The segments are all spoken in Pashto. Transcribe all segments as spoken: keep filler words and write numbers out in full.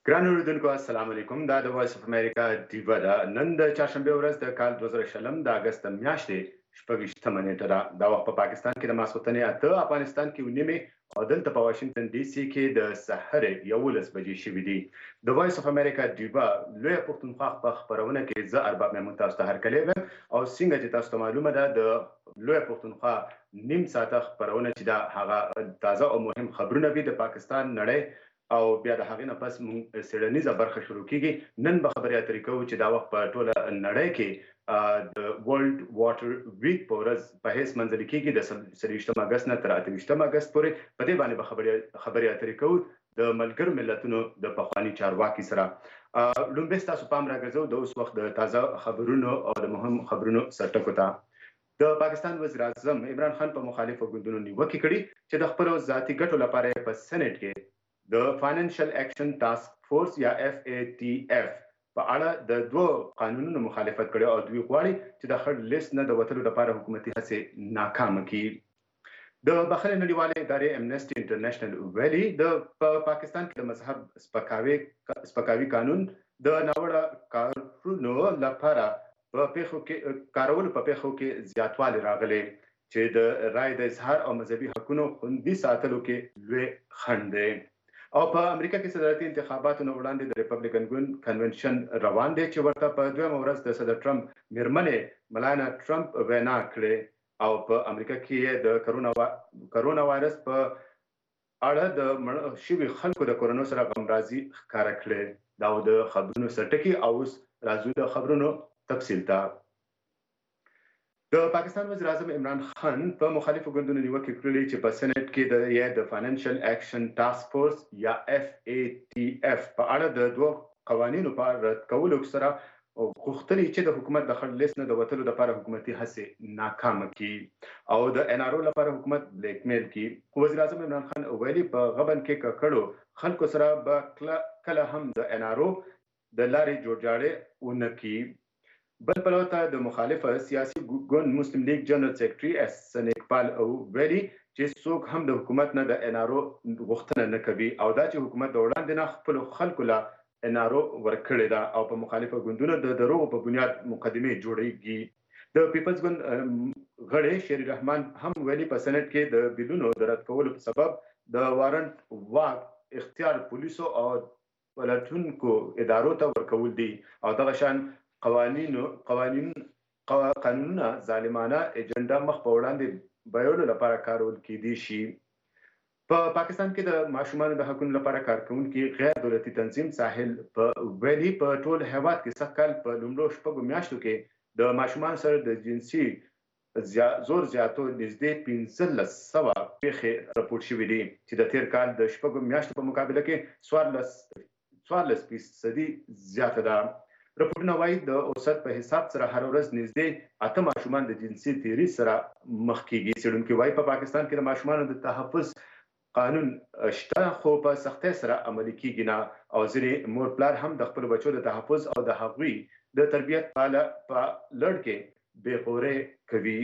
ګران اوریدونکو السلام علیکم دا د وایس اف امریکا دیوا ده نن د چهارشنبه ورځ د کال دوه زره شلم د اگست میاشتې شپږشتمه نیټه ده دا وخت په پاکستان کې د ماسخوتنې اته افغانستان کې ونیمه او دلته په واشنگټن ډي سي کې د سحر یولس بجې شوې دي د وایس اف امریکا دیوا لوی پښتونخوا په خبرونه کې زه ارباب مېمون تاسو ته هرکلی ویم او څنګه چې تاسو ته معلومه ده د لوی پښتونخوا نیم ساعته خبرونه چې دا هغه تازه او مهم خبرونه وي د پاکستان نړۍ او بیا د هغې نه پس موږ څېړنیزه برخه شروع کیږي نن به خبرې اترې کوو چې دا وخت په ټوله نړۍ کې د ورلد واټر ویک په ورځ په حیث منځلې کیږي د څلوېښتم اګست نه تر اته ویشتم اګست پورې په دې باندې به خبرې اترې کوو د ملګرو ملتونو د پخواني چارواکي سره لومړی ستاسو پام راګرځو د اوس وخت د تازه خبرونو او د مهم خبرونو سرټکو ته د پاکستان وزیر اعظم عمران خان په مخالفو ګوندونو نیوکې کړي چې د خپلو ذاتي ګټو لپاره په سېنات کې د فاینانشل اکشن ټاسک فورس یا اف ای ټي اف په اړه د دوه قانونونو مخالفت کړي او دوی غواړي چې د خړ لیست نه د وتلو لپاره حکومتي هڅې ناکامه کړي د بخښنې نړیوالې ادارې امنیسټي انټرنیشنل ویلي د پاکستان کې د مذهب سپکاوي سپکاوي قانون د ناوړه کارونو لپاره په پیښو کې کارول په پیښو کې زیاتوالی راغلی چې د رای د اظهار او مذهبي حقوقو خوندي ساتلو کې لوی خنډ دی او په امریکا کې صدارتي انتخاباتو نه وړاندې د ریپبلیکن ګوند کنونشن روان دی چې ورته په دویمه ورځ د صدر ټرمپ میرمنې ملانا ټرمپ وینا کړې او په امریکا کې د کرونا کرونا وایرس په اړه د مړ شوي خلکو د کورونو سره غمرازي ښکاره کړې دا د خبرونو سرټکي او اوس راځو د خبرونو تفصیل ته د پاکستان وزیر اعظم عمران خان په مخالفو ګوندونو نیوکې کړې چې په سېنات کې د یا د فاینانشل اکشن ټاسک فورس یا اف ای ټي اف په اړه د دوه قوانینو په رد کولو سره غوښتلي چې د حکومت د خړ لیست نه د وتلو لپاره حکومتي هڅې ناکامه کړي او د ان ار او لپاره حکومت بلیک میل کړي وزیر اعظم عمران خان ویلي په غبن کې ککړو خلکو سره به کله هم د ان ار او د لارې جوړجاړی ونه کړي بل پلوته د مخالفه سیاسي ګوند مسلم لیگ جنرال سیکرټري احسن اقبال او ویلي چې څوک هم د حکومت نه د ان ار او غوښتنه نه کوي او دا چې حکومت د وړاندې نه خپل خلکو له ان ار او ورکړې ده او په مخالفه ګوندونو د دروغو په بنیاد مقدمې جوړېږي د پیپلز ګوند غړي شیر رحمان هم ویلي په سېنات کې د بیلونو د رد کولو په سبب د وارنټ واک اختیار پولیسو او پلټونکو ادارو ته ورکول دي او دغه شان قوانینو قوانین قانونونه ظالمانه ایجنډا مخ په وړاندې بیولو لپاره کارول کېدی شي په پاکستان کې د ماشومانو د حقوقو لپاره کارکونکي غیر دولتي تنظیم ساحل په ویلي په ټول هیواد کې سږ کال په لومړو شپږو میاشتو کې د ماشومانو سره د جنسي زور زیاتو نږدې پنځلس سوه پیښې راپورټ شوې دي چې د تیر کال د شپږو میاشتو په مقابله کې څوارلس څوارلس فیصدي زیاته ده رپورټونه وایي د اوسط په حساب سره هر ورځ نږدې اته ماشومان د جنسي تیري سره مخ کیږي څېړونکي وایي په پاکستان کې د ماشومانو د تحفظ قانون شته خو په سختۍ سره عملي کیږي نه او ځینې مور پلار هم د خپلو بچو د تحفظ او د هغوی د تربیت په لړ کې بې غورۍ کوي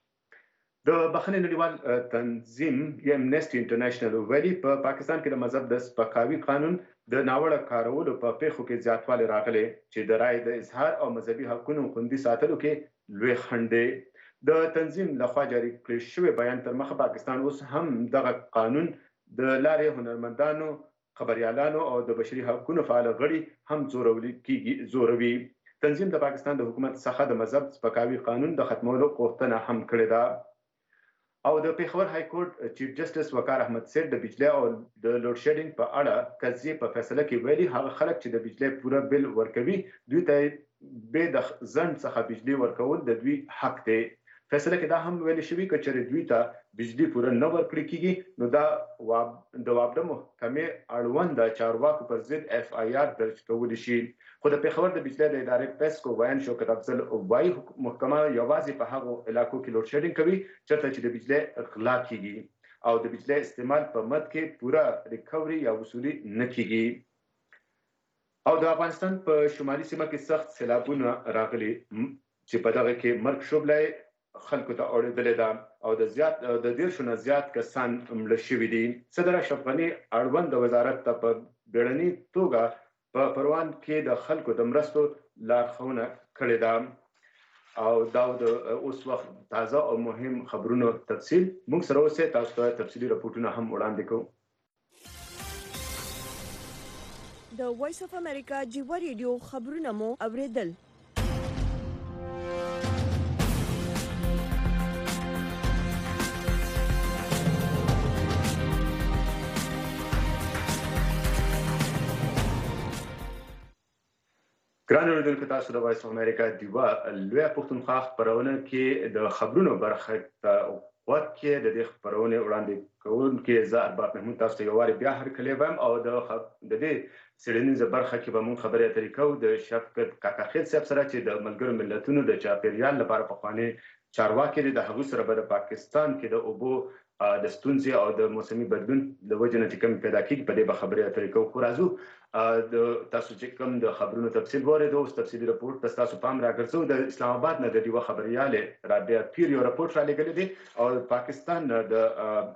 د بخښنې نړیوال تنظیم یا امنیسټي انټرنیشنل ویلي په پاکستان کې د مذهب د سپکاوي قانون د ناوړه کارولو په پیښو کې زیاتوالی راغلی چې د رای د اظهار او مذهبي حقونو خوندي ساتلو کې لوی خنډ دی د تنظیم لخوا جاري کړی شوی بیان تر مخه پاکستان اوس هم دغه قانون د لارې هنرمندانو خبريالانو او د بشري حقوقو فعال غړي هم زورولي کیږي زوروي تنظیم د پاکستان د حکومت څخه د مذهب سپکاوي قانون د ختمولو غوښتنه هم کړې ده او د پیښور های کورټ چیف جسټس وقار احمد سید د بجلی او د لوډ شیډینګ په اړه قضیې په فیصله کې ویلي هغه خلک چې د بجلی پوره بل ورکوي دوی ته به د ځنډ څخه بجلی ورکول د دوی حق دی فیصله کې دا هم ویل شوی چې چېرې دوی ته بجلی پوره نه ورکړل کیږي نو دا د وابډه محکمې اړوند د چارواکو پر ضد اف آی آر درج کول شي خو د پیښور د بجلی د ادارې پسکو ویان شوکت افضل وایي محکمه یوازې په هغو علاقو کې لوډ شیډینګ کوي چېرته چې د بجلی غلا کیږي او د بجلی استعمال په مد کې پوره ریکوري یا وصولي نه کیږي او د افغانستان په شمالي سیمه کې سخت سیلابونه راغلي چې په دغه کې مرګ شوبلی خلکو ته اورېدلې ده او د زیات د دیرشو نه زیات کسان مړه شوي دي صدر اشرف غني اړوند وزارت ته په بیړني توګه په پروان کې د خلکو د مرستو لارښوونه کړې ده او دا د اوس وخت تازه او مهم خبرونو تفصیل موږ سره اوسه تاسو ته تفصیلي راپورټونه هم وړاندې کوو. د وایس اف امریکا جیوا ریډیو خبرونه مو اوریدل. ګران اوریدونکو تاسو د وایس اف امریکا دیوا لویه پښتونخوا خپرونه کې د خبرونو برخه ته وخت کې د دې خبرونه وړاندې کوونکي زه ارباب محمود تاسو ته یو واري بیا هرکلی وایم او د د دې څېړنیزه برخه کې به موږ خبرې اترې کوو د شفقت کاکاخیل صاحب سره چې د ملګرو ملتونو د چاپیریال لپاره پخواني چارواکي دي. د هغوی سره به د پاکستان کې د اوبو د ستونزې او د موسمي بدلون د وجې نه چې کوم پیدا کېږي په دې به خبرې اترې کوو. خو راځو د تاسو چې کوم د خبرونو تفصیل واورېدو اوس تفصیلي راپورټ ته ستاسو پام راګرځوو. د اسلام آباد نه د ډیوه خبریالې رابعه پیر یو راپورټ رالیږلی دی او پاکستان د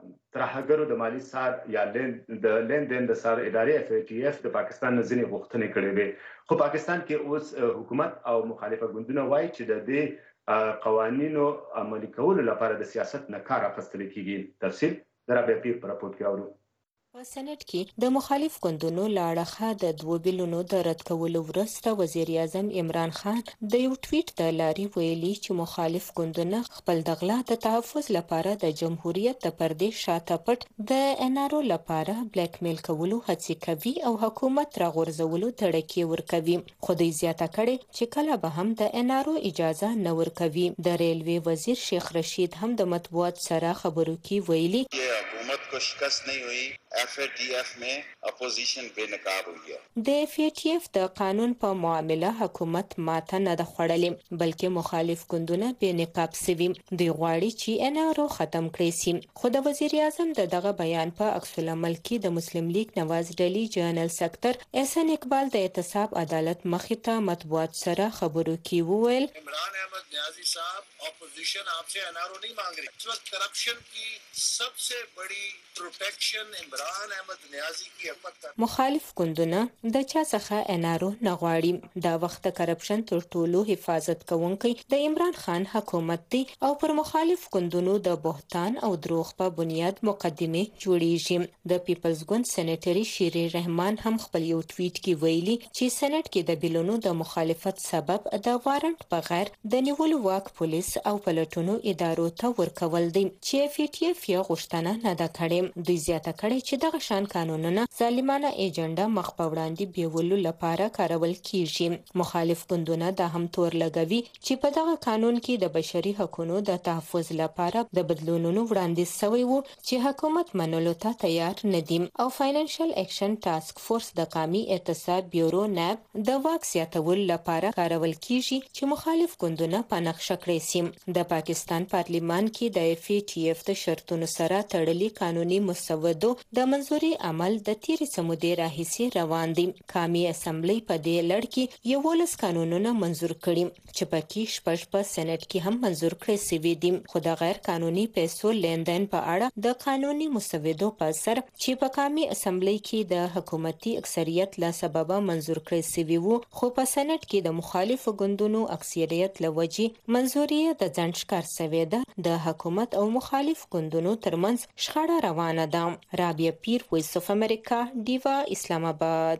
ترهګرو د مالي څار یا د لیندین د څار ادارې اف ای ټي اف د پاکستان نه ځینې غوښتنې کړې وې. خو پاکستان کې اوس حکومت او مخالفه ګوندونه وایي چې د دې قوانینو عملي کولو لپاره د سیاست نه کار اخیستل کیږي. تفصیل د رابعه پیر په راپورټ کې اورو. په سنټ کې د مخالف ګوندونو له اړخه د دوو بیلونو د رد کولو وروسته وزیر اعظم عمران خان د یو ټویټ د لارې ویلي چې مخالف ګوندونه خپل د غلا د تحفظ لپاره د جمهوریت د پردې شاته پټ د ان ار او لپاره بلیک میل کولو هڅې کوي او حکومت راغورځولو تړکې ورکوي. خو دوی زیاته کړې چې کله به هم د ان ار او اجازه نه ورکوي. د ریلوي وزیر شیخ رشید هم د مطبوعات سره خبرو کې ویلي حکومت کو شکست نہیں ہوئی. ایف اے ٹی ایف میں اپوزیشن بے نقاب ہوئی ہے. د ایف اے ټي اف د قانون په معامله حکومت ماته نه د خوړلې بلکې مخالف ګوندونه بې نقاب سوي. دوی غواړي چې ان ار او ختم کړي سي. خو د وزیر اعظم د دغه بیان په عکس العمل کې د مسلم لیگ نواز ډلې جنرال سکتر احسان اقبال د احتساب عدالت مخې ته مطبوعات سره خبرو کې وویل عمران احمد نیازی صاحب اپوزیشن آپ سے ان ار او نہیں مانگ رہی. اس وقت کرپشن کی سب سے بڑی پروٹیکشن عمران احمد نیازی کی حکومت. مخالف ګوندونه د چا څخه ان ار او نه غواړي. دا وخت د کرپشن تر ټولو حفاظت کوونکی د عمران خان حکومت دی او پر مخالف ګوندونو د بهتان او دروغ په بنیاد مقدمه جوړیږي. د پیپلز ګوند سېنیټري شیری رحمان هم خپل یو ټویټ کې ویلي چې سېنات کې د بیلونو د مخالفت سبب د وارنټ بغیر د نیولو واک پولیس او پلټونو ادارو ته ورکول دي چې اف ای ټي اف یې غوښتنه نه ده کړې. دوی زیاته کړې چې دغه شان قانونونه ظالمانه ایجنډا مخ په وړاندې بیولو لپاره کارول کیږي. مخالف ګوندونه دا هم تور لګوي چې په دغه قانون کې د بشري حقوقو د تحفظ لپاره د بدلونونو وړاندیز شوی وو چې حکومت منلو ته تیار نه دي او فاینانشل اکشن ټاسک فورس د قومي احتساب بیورو ناب د واک زیاتولو لپاره کارول کیږي چې مخالف ګوندونه په نقشه کړی سي. د پاکستان پارلیمان کې د اف ای ټي اف د شرطونو سره تړلي قانوني مسودو د منځوري عمل د تیرې سمودې راهیسې روان دي. قومي اسمبلی په دې لړ کې یولس قانونونه منظور کړي چې پکې شپږ په سېنات کې هم منظور کړي سوي دي. خو د غیر قانوني پیسو لیندین په اړه د قانوني مسودو په اثر چې په قومي اسمبلی کې د حکومتي اکثریت له سببه منظور کړي سوي وو خو په سېنات کې د مخالفو ګوندونو اکثریت لوجې منظوري د ځنډ ښکار سوي ده. د حکومت او مخالف ګوندونو ترمنځ شخړه روانه ده. رابعه پیر، وایس اف امریکا، ډیوا، اسلام آباد.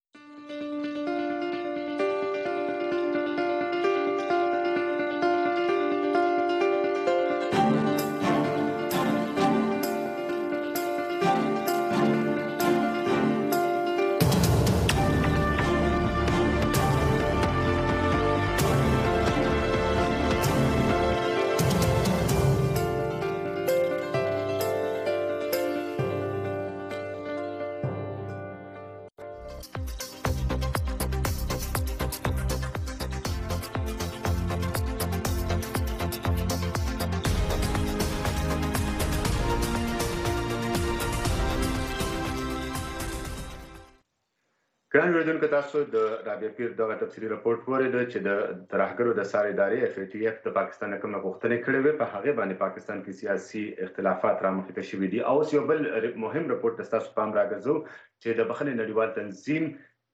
ګران اوریدونکو تاسو د رابعه پیر دغه تفصیلي راپورټ واورېد چې د ترهګرو د څار ادارې اف ای ټي اف د پاکستان نه کومه غوښتنې کړې وې په هغې باندې پاکستان کې سیاسي اختلافات رامخې ته شوي دي. او اوس یو بل مهم راپورټ ته ستاسو پام راګرځو چې د بخښنې نړیوال تنظیم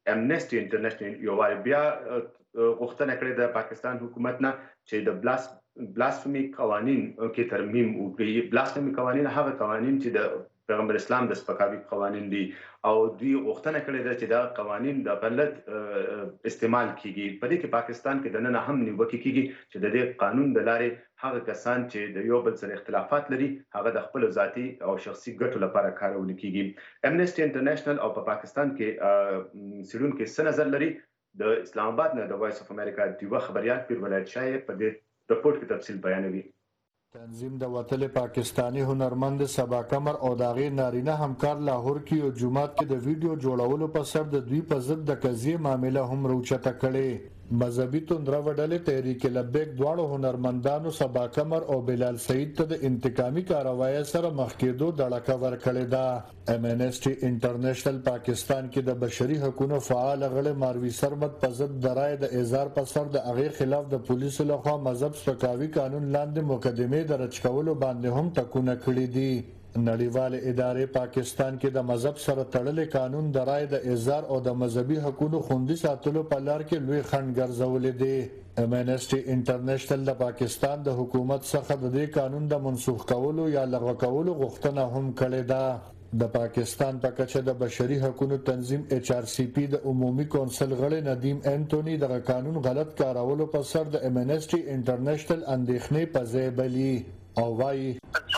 امنیسټي انټرنیشنل یو وار بیا غوښتنه کړې د پاکستان حکومت نه چې د بلاس بلاسفمي قوانين کې ترمیم وکړي. بلاسفمي قوانين هغه قوانين چې د پیغمبر اسلام د سپکاوي قوانين دي او دوی غوښتنه کړې ده چې دا قوانين د غلط استعمال کیږي. په دې کې پاکستان کې د نن هم نیوکه کیږي چې د دې قانون د لارې هغه کسان چې د یو بل سره اختلافات لري هغه د خپل ذاتي او شخصي ګټو لپاره کارول کیږي. امنیسټي انټرنیشنل او په پاکستان کې سړون کې څه نظر لري؟ د اسلام آباد نه د وایس اف امریکا دیوه خبريال پیر ولایت شاه په دې رپورت کې تفصیل بیانوي. تنظیم د وتل پاکستانی هنرمند سبا قمر او داغي نارینه همکار لاهور کې او جمعات کې د ویډیو جوړولو په سر د دوی په ضد د قضیه معاملې هم روچته کړي. مذهبي توندره وډلې تحریک لبیک دواړو هنرمندانو سبا قمر او بلال سعید ته د انتقامي کاروایی سره مخ کېدو دړکه ورکړې ده. امنیسټي انټرنیشنل پاکستان کې د بشري حقوقو فعال غړي ماروي سرمد په ضد درای د اظهار په سر د هغه خلاف د پولیسو لخوا مذهب سپکاوي قانون لاندې مقدمه درج کولو باندې هم ټکونه کړی دي. نړیوال ادارې پاکستان کې د مذهب سره تړلې قانون د رای د اظهار او د مذهبي حقوقو خوندي ساتلو په لار کې لوی خنډ ګرځولې دي. امنیسټي انټرنیشنل د پاکستان د حکومت څخه د دې قانون د منسوخ کولو یا لغوه کولو غوښتنه هم کړې ده. د پاکستان په کچه د بشري حقوقو تنظیم ایچ آر سی پی د عمومي کونسل غړي ندیم انټونی د قانون غلط کارولو په سر د امنیسټي انټرنیشنل اندېښنې په ځای بلی او وايي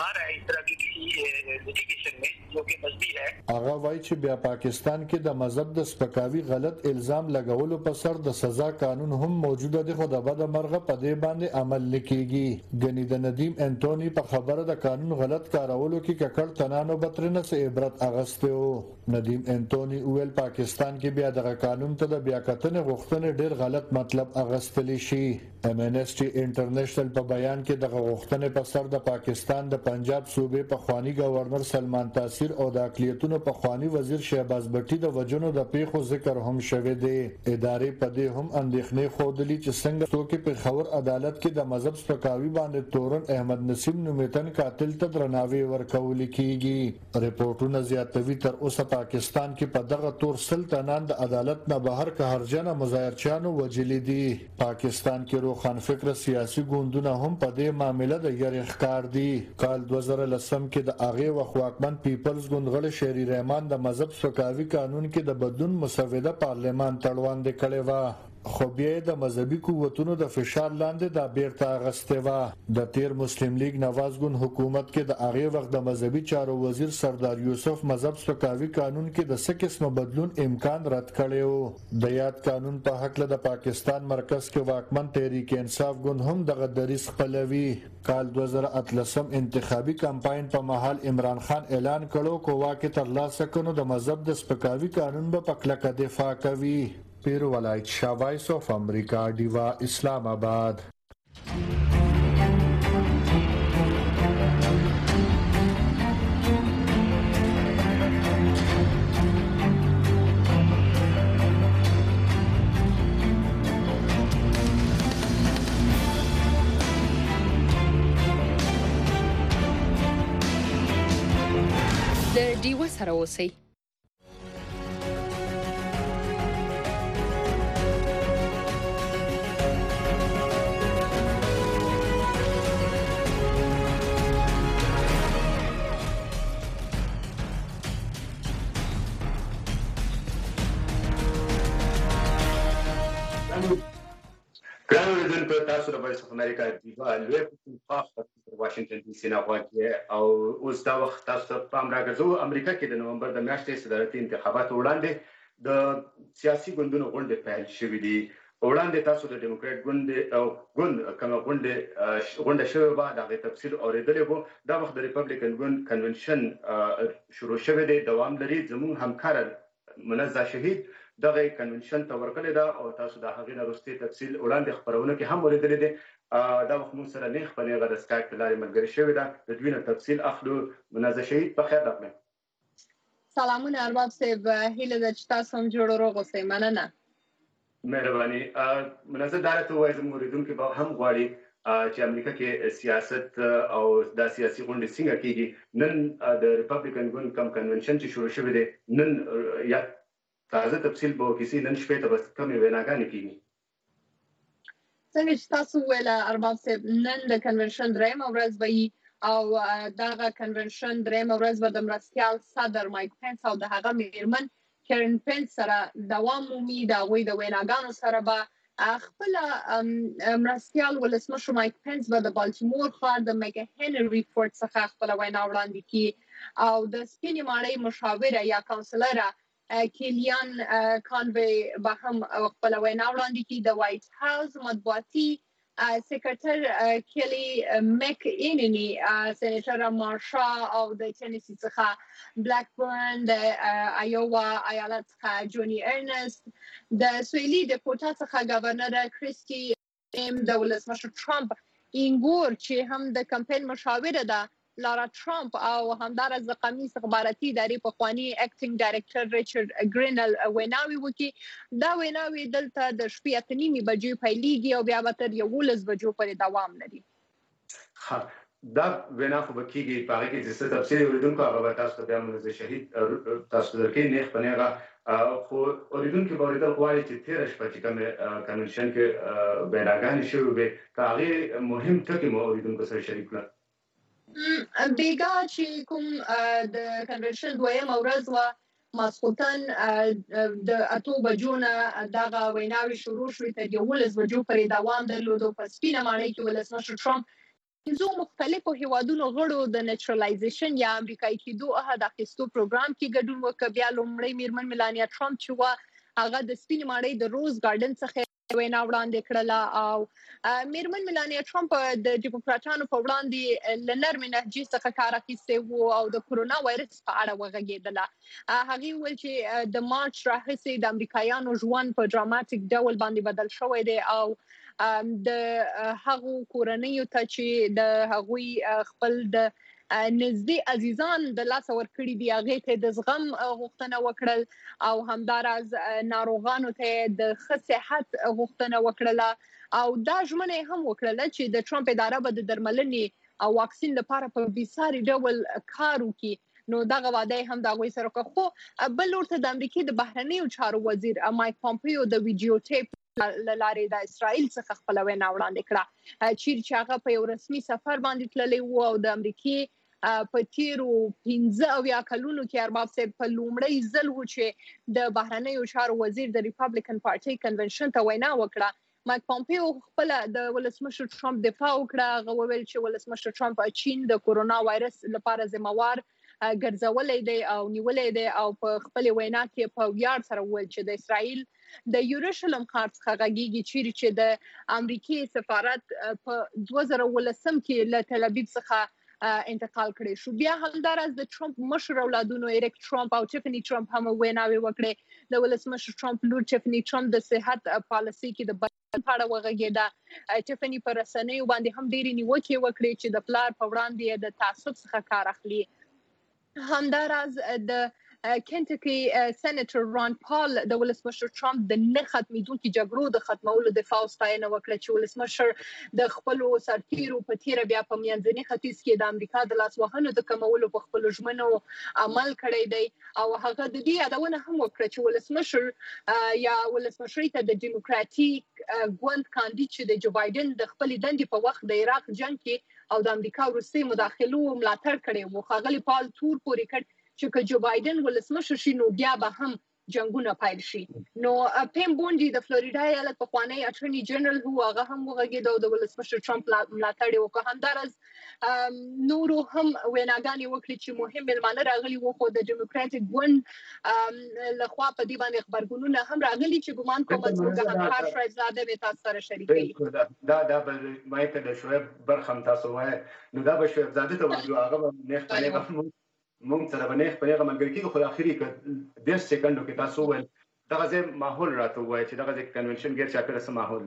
هغه وایي چې بیا پاکستان کې د مذهب د سپکاوي غلط الزام لګولو په سر د سزا قانون هم موجوده دی خو د بد مرغه په دې باندې عمل نکېږي. ګنې د ندیم انټونی په خبره د قانون غلط کارولو کې ککړ تنانو بترنه سه عبرت اغسته و. ندیم انټونی ویل پاکستان کې بیا د قانون ته د بیا کتنې غوښتنې ډېر غلط مطلب اغستلی شي. امنیسټي انټرنیشنل په بیان کې د غوښتنې په سر د پاکستان د پنجاب صوبې په خوانی گورنر سلمان تاثیر او د اقلیتونو په خوانی وزیر شهباز بټي د وجنو د پیښو ذکر هم شوه دی. ادارې په دې هم اندېښنې خوده چې څنګه څوک په خبر عدالت کې د مذهب سپکاوي باندې تورن احمد نسیم نومیتن قاتل ته درناوی ورکول کیږي. رپورټونه زیاتوي تر اوسه پاکستان کې په دغه تور سلطنان د عدالت نه بهر که هرجنه مظاهرچیانو وجلې دي. پاکستان کې روخان فکر سیاسي ګوندونه هم په دې معاملې د یری ښکار دي. کال دوه زره لسم کې د اغه وخواکمن پیپلز ګوند غړي شهري رحمان د مذهب سپکاوي قانون کې د بدلون مسوده پارلمان تړوان د کړي و خو بیا د مذهبي قوتونو د فشار لاندې د بیرته اغسته و. د تیر مسلم لیگ نواز ګوند حکومت کې د اغه وخت د مذهبي چارو وزیر سردار یوسف مذهب سپکاوي قانون کې د څه قسمه بدلون امکان رد کړي و. د یاد قانون په حق له د پاکستان مرکز کې واکمن تحریک انصاف ګوند هم دغه دریس خپلوي. کال دوه زره اتلسم انتخابي کمپاین په محل عمران خان اعلان کړو کو واکه تر لاسه کونو د مذهب د سپکاوي قانون به په کلکه دفاع کوي. پیر ولایت شاه وایس اف امریکا دیوا اسلام آباد. د دیوا سره اوسئ. ګران اوریدونکو تاسو د وایس اف امریکا دیوا لوی په واشنگټن ډي سي نه غواړي او اوس دا وخت تاسو ته پام راغځو. امریکا کې د نومبر د میاشتې صدارتي انتخاباتو وړاندې د سیاسي ګوندونو غونډې پیل شوې دي. وړاندې تاسو د ډیموکرات ګوند او ګوند کومه غونډه غونډه شوې و د تفصیل اوریدلې وو. دا وخت د ریپبلیکن ګوند کنونشن شروع شوې دی. دوام لري. زموږ همکار منزه شهید دغه کنونشن ته ورکړی دا او تاسو د هغې نه وروستي تفصیل وړاندې خپرونه کې هم اوریدلی دی. دا وخت موږ سره نیغ په نیغه د سکایپ له لارې ملګري شوې ده. د دوی نه تفصیل اخلو. منزه شهید په خیر راغلی. سلامونه ارباب صاحب، هیله ده چې تاسو هم جوړ روغ اوسئ. مننه. مهرباني. منزه دا راته ووایه زموږ اوریدونکي به هم غواړي چې امریکا کې سیاست او دا سیاسي غونډې څنګه کیږي. نن د ریپبلیکن ګوند کم کنونشن چې شروع شوی دی نن یا تازه تفصیل به کیسې نن شپې ته بس کومې ویناګانې کیږي. څنګه چې تاسو ویل ارباب صاحب نن د کنونشن درېیمه ورځ وي او دغه کنونشن درېیمه ورځ به د مرستیال صدر مایک پنس او د هغه میرمن کیرن پنس سره دوام مومي. د هغوی د ویناګانو سره به خپل مرستیال ولسمشر مایک پنس به د بالټیمور ښار د میګا هنري فورت څخه خپل وینا وړاندې کړي او د سپینې ماڼۍ مشاوره یا کاونسلره کیلیان کانوی به هم خپل وینا وړاندې کړي. د وایټ هاوس مطبوعاتي سیکرټر کیلی میک ایننی، سېنیټر مارشا او د ټینیسي څخه بلیک برن، د ایووا ایالت څخه جونی ارنست، د سویلي د کوټا څخه گورنر کریسټي ام، د ولسمشر ټرمپ اینګور چې هم د کمپاین مشاوره ده لارا ټرمپ او همدارس د قومي استخباراتي ادارې پخوانی اکټینګ ډایرکټر ریچارډ ګرینل ویناوي وکړي. دا ویناوي دلته د شپې اته نیمې بجې پیلېږي او بیا به تر یولس بجو پورې دوام لري. دا وینا خو به کېږي په هغې کې چې څه تفصیل اورېدونکو هغه به تاسو ته بیا منظر شهید تاسو ته درکوي نیغ په نیغه، خو اورېدونکي به اورېدل غواړي چې تېره شپه چې کومې کنونشن کې ویناګانې شوې وې که هغې مهم ټکي مو اورېدونکو سره شریک کړل. بیګا چې کوم د کنونشن دویمه ورځ وه ماسخوتن د اتو بجو نه دغه ویناوې شروع شوې تر یولس بجو پورې دوام درلود. په سپینه ماڼۍ کې ولسمشر ټرمپ پنځو مختلفو هیوادونو غړو د نیچرلایزیشن یا امریکایي کېدو عهد اخیستو پروګرام کې ګډون وکړ. بیا لومړی میرمن میلانیا ټرمپ چې وه هغه د سپینې ماڼۍ د روز ګارډن څخه وینا وړاندې کړله او میرمن میلانیا ټرمپ د ډیموکراټانو په وړاندې له نرمې لهجې څخه کار اخیستی و او د کورونا وایرس په اړه وغږېدله. هغې وویل چې د مارچ راهیسې د امریکایانو ژوند په ډراماتیک ډول باندې بدل شوی دی او د هغو کورنیو ته چې د هغوی خپل د نږدې عزیزان د لاسه ورکړي دي هغې ته د زغم غوښتنه وکړل او همداراز ناروغانو ته د ښه صحت غوښتنه وکړله او دا ژمنه هم وکړله چې د ټرمپ اداره به د درملنې او واکسین لپاره په بېساري ډول کار وکړي. نو دغه وعده هم د هغوی سره وکړه. خو بل ورته د امریکې د بهرنیو چارو وزیر مایک پامپیو د ویډیو ټیپ له لارې د اسرائیل څخه خپل وینا وړاندې کړه چیرې چې هغه په یو رسمي سفر باندې تللی و او د امریکې په تیرو پنځه اویا کلونو کې ارباب صاحب په لومړی ځل و چې د بهرنیو چارو وزیر د ریپابلیکن پارټي کنونشن ته وینا وکړه. مایک پامپیو خپل د ولسمشر ټرمپ دفاع وکړه. هغه وویل چې ولسمشر ټرمپ چین د کورونا وایرس لپاره ذمہوار ګرځولې دی او نیولې دی او په خپل وینا کې په ویاړ سره وویل چې د اسرائیل د یوروشلم ښار څخه غږیږي چیرې چې د امریکای سفارت په دوه زره ولسم کې له تل ابیب څخه انتقال کړی شو. بیا همداراز د ټرمپ مشر اولادونو ایریک ټرمپ او ټیفنی ټرمپ هم ویناوي وکړي. د ولسمشر ټرمپ لور ټیفنی ټرمپ د صحت پالیسي کې د بدلون په اړه وغږېده. ټیفنی پر رسنیو باندې هم ډېرې نیوکې وکړي چې د پلار په وړاندې د تعصب څخه کار اخلي. همداراز د کنټکی سېنیټر ران پال د ولسمشر ټرمپ د نه ختمېدونکو جګړو د ختمولو دفاع ستاینه وکړه چې ولسمشر د خپل سرتیرو په تیره بیا په منځني ختیځ کې د امریکا د لاسوهنو د کمولو په خپل ژمنو عمل کړی دی او هغه د دې یادونه هم وکړه چې ولسمشر یا ولسمشري ته د ډیموکراتیک ګوند کاندید چې د جو بایدن د خپل دندې په وخت د عراق جنگ کې او د امریکا وروستي مداخلو ملاتړ کړی و. ښاغلي پال تور پورې کړ چې که جو بایدن ولسمشر شي نو بیا به هم جنگونه پیل شي. نو پیم بونډي د فلوریدا ایالت پخوانی اټرنی جنرال هو هغه هم وغږېد او د ولسمشر ټرمپ ملاتړ وکړ. همدارس نورو هم ویناګانې وکړي چې مهم مېلمانه راغلي وو خو د ډیموکراټیک ګوند لخوا په دې باندې خبرګونونه هم راغلي چې ګومان کوم چې همکار شایزاده به تاسو سره شریکوي. دا دا به مایک د شویب برخم تاسو وای نو دا به شویب زاده ته وایو هغه به نه خپلې مونږ سره باندې خپل هغه ملګری کې خو اخري کې ډېر سکندو کې تاسو ول دغه ځای ماحول راته وای چې دغه کنونشن ګر چا پیره سم ماحول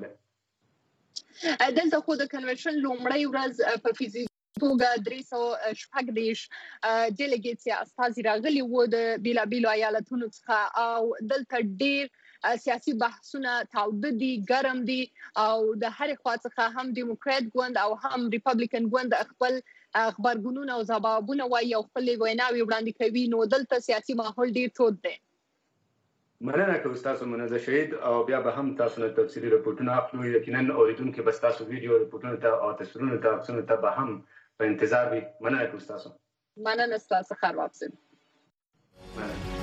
ده. دلته خو د کنونشن لومړی ورځ په فزیکي توګه درې سوه شپږ دېرش ډیلیګیټس یا استازي راغلي وو د بیلابیلو ایالتونو څخه او دلته ډېر سیاسي بحثونه تاوده دي ګرم دي او د هرې خوا څخه هم ډیموکرات ګوند او هم ریپبلیکن ګوند خپل خبرګونونه او ځوابونه وایي او خپل ویناوي وړاندې کوي. نو دلته سیاسي ماحول ډېر تود دی. مننه کوم تاسو منزه شهید او بیا به هم تاسو نه تفصیلی رپورټونه اخلو یقینا اوریدونکو بس تاسو ویډیو رپورټونه ته او تصویرونه ته عکسونه ته به هم په انتظار وي مننه کوم تاسو مننه تاسو خیر واپسین مننه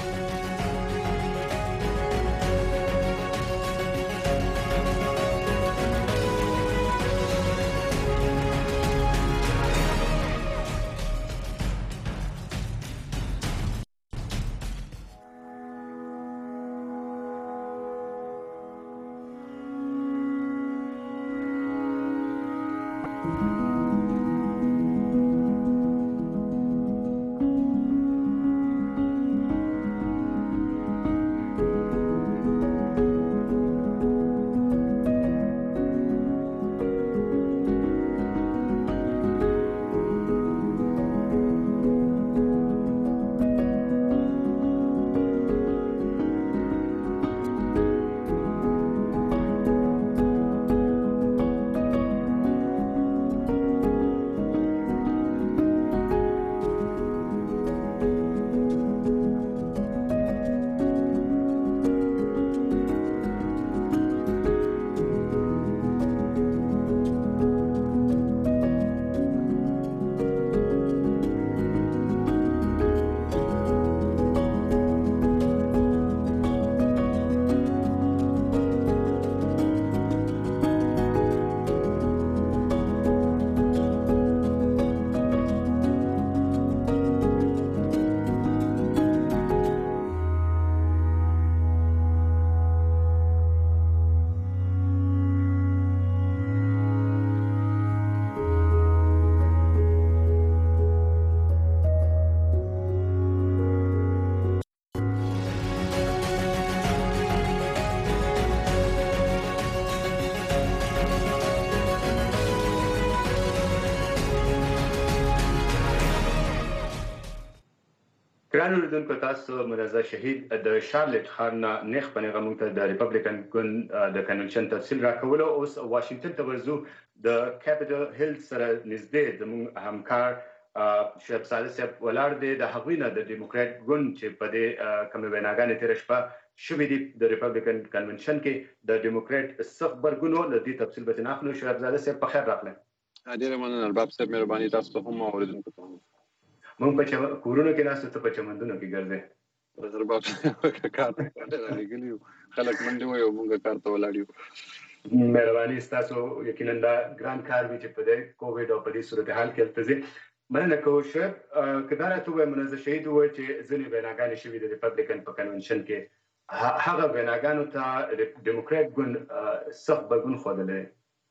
ګران اوریدونکو تاسو منزه شهید د شارلټ ښار نه نېغ په نېغه موږ ته د ریپبلیکن ګوند د کنونشن تفصیل راکولو اوس واشنگټن ته ورځو د کیپټل هیل سره نږدې زموږ همکار شعیب صالح صاحب ولاړ دی د هغوی نه د ډیموکرات ګوند چې په دې کومې ویناګانې تېره شپه شوې دي د ریپبلیکن کنونشن کې د ډیموکرات سخت غبرګون د دې تفصیل به ناخلو شعیب صالح صاحب په خیر راغلی ډېره مننه الباب صاحب مهرباني تاسو ته هم اوریدونکو ته مونږ په کورونو کې ناست ته په چمندونو کې ګرځي بزر باب کار ته لګلیو خلک منډه وي او مونږ کار ته ولاړیو مهرباني تاسو یقینا دا ګران کار وی چې په دې کووډ او په دې صورتحال کې تلته مننه کوم شعیب کدار ته منزه شهید و چې ځنې ویناګانې شوې د ریپبلیکن په کنونشن کې هغه ویناګانو ته ډیموکرات ګوند سخت بدلون خوده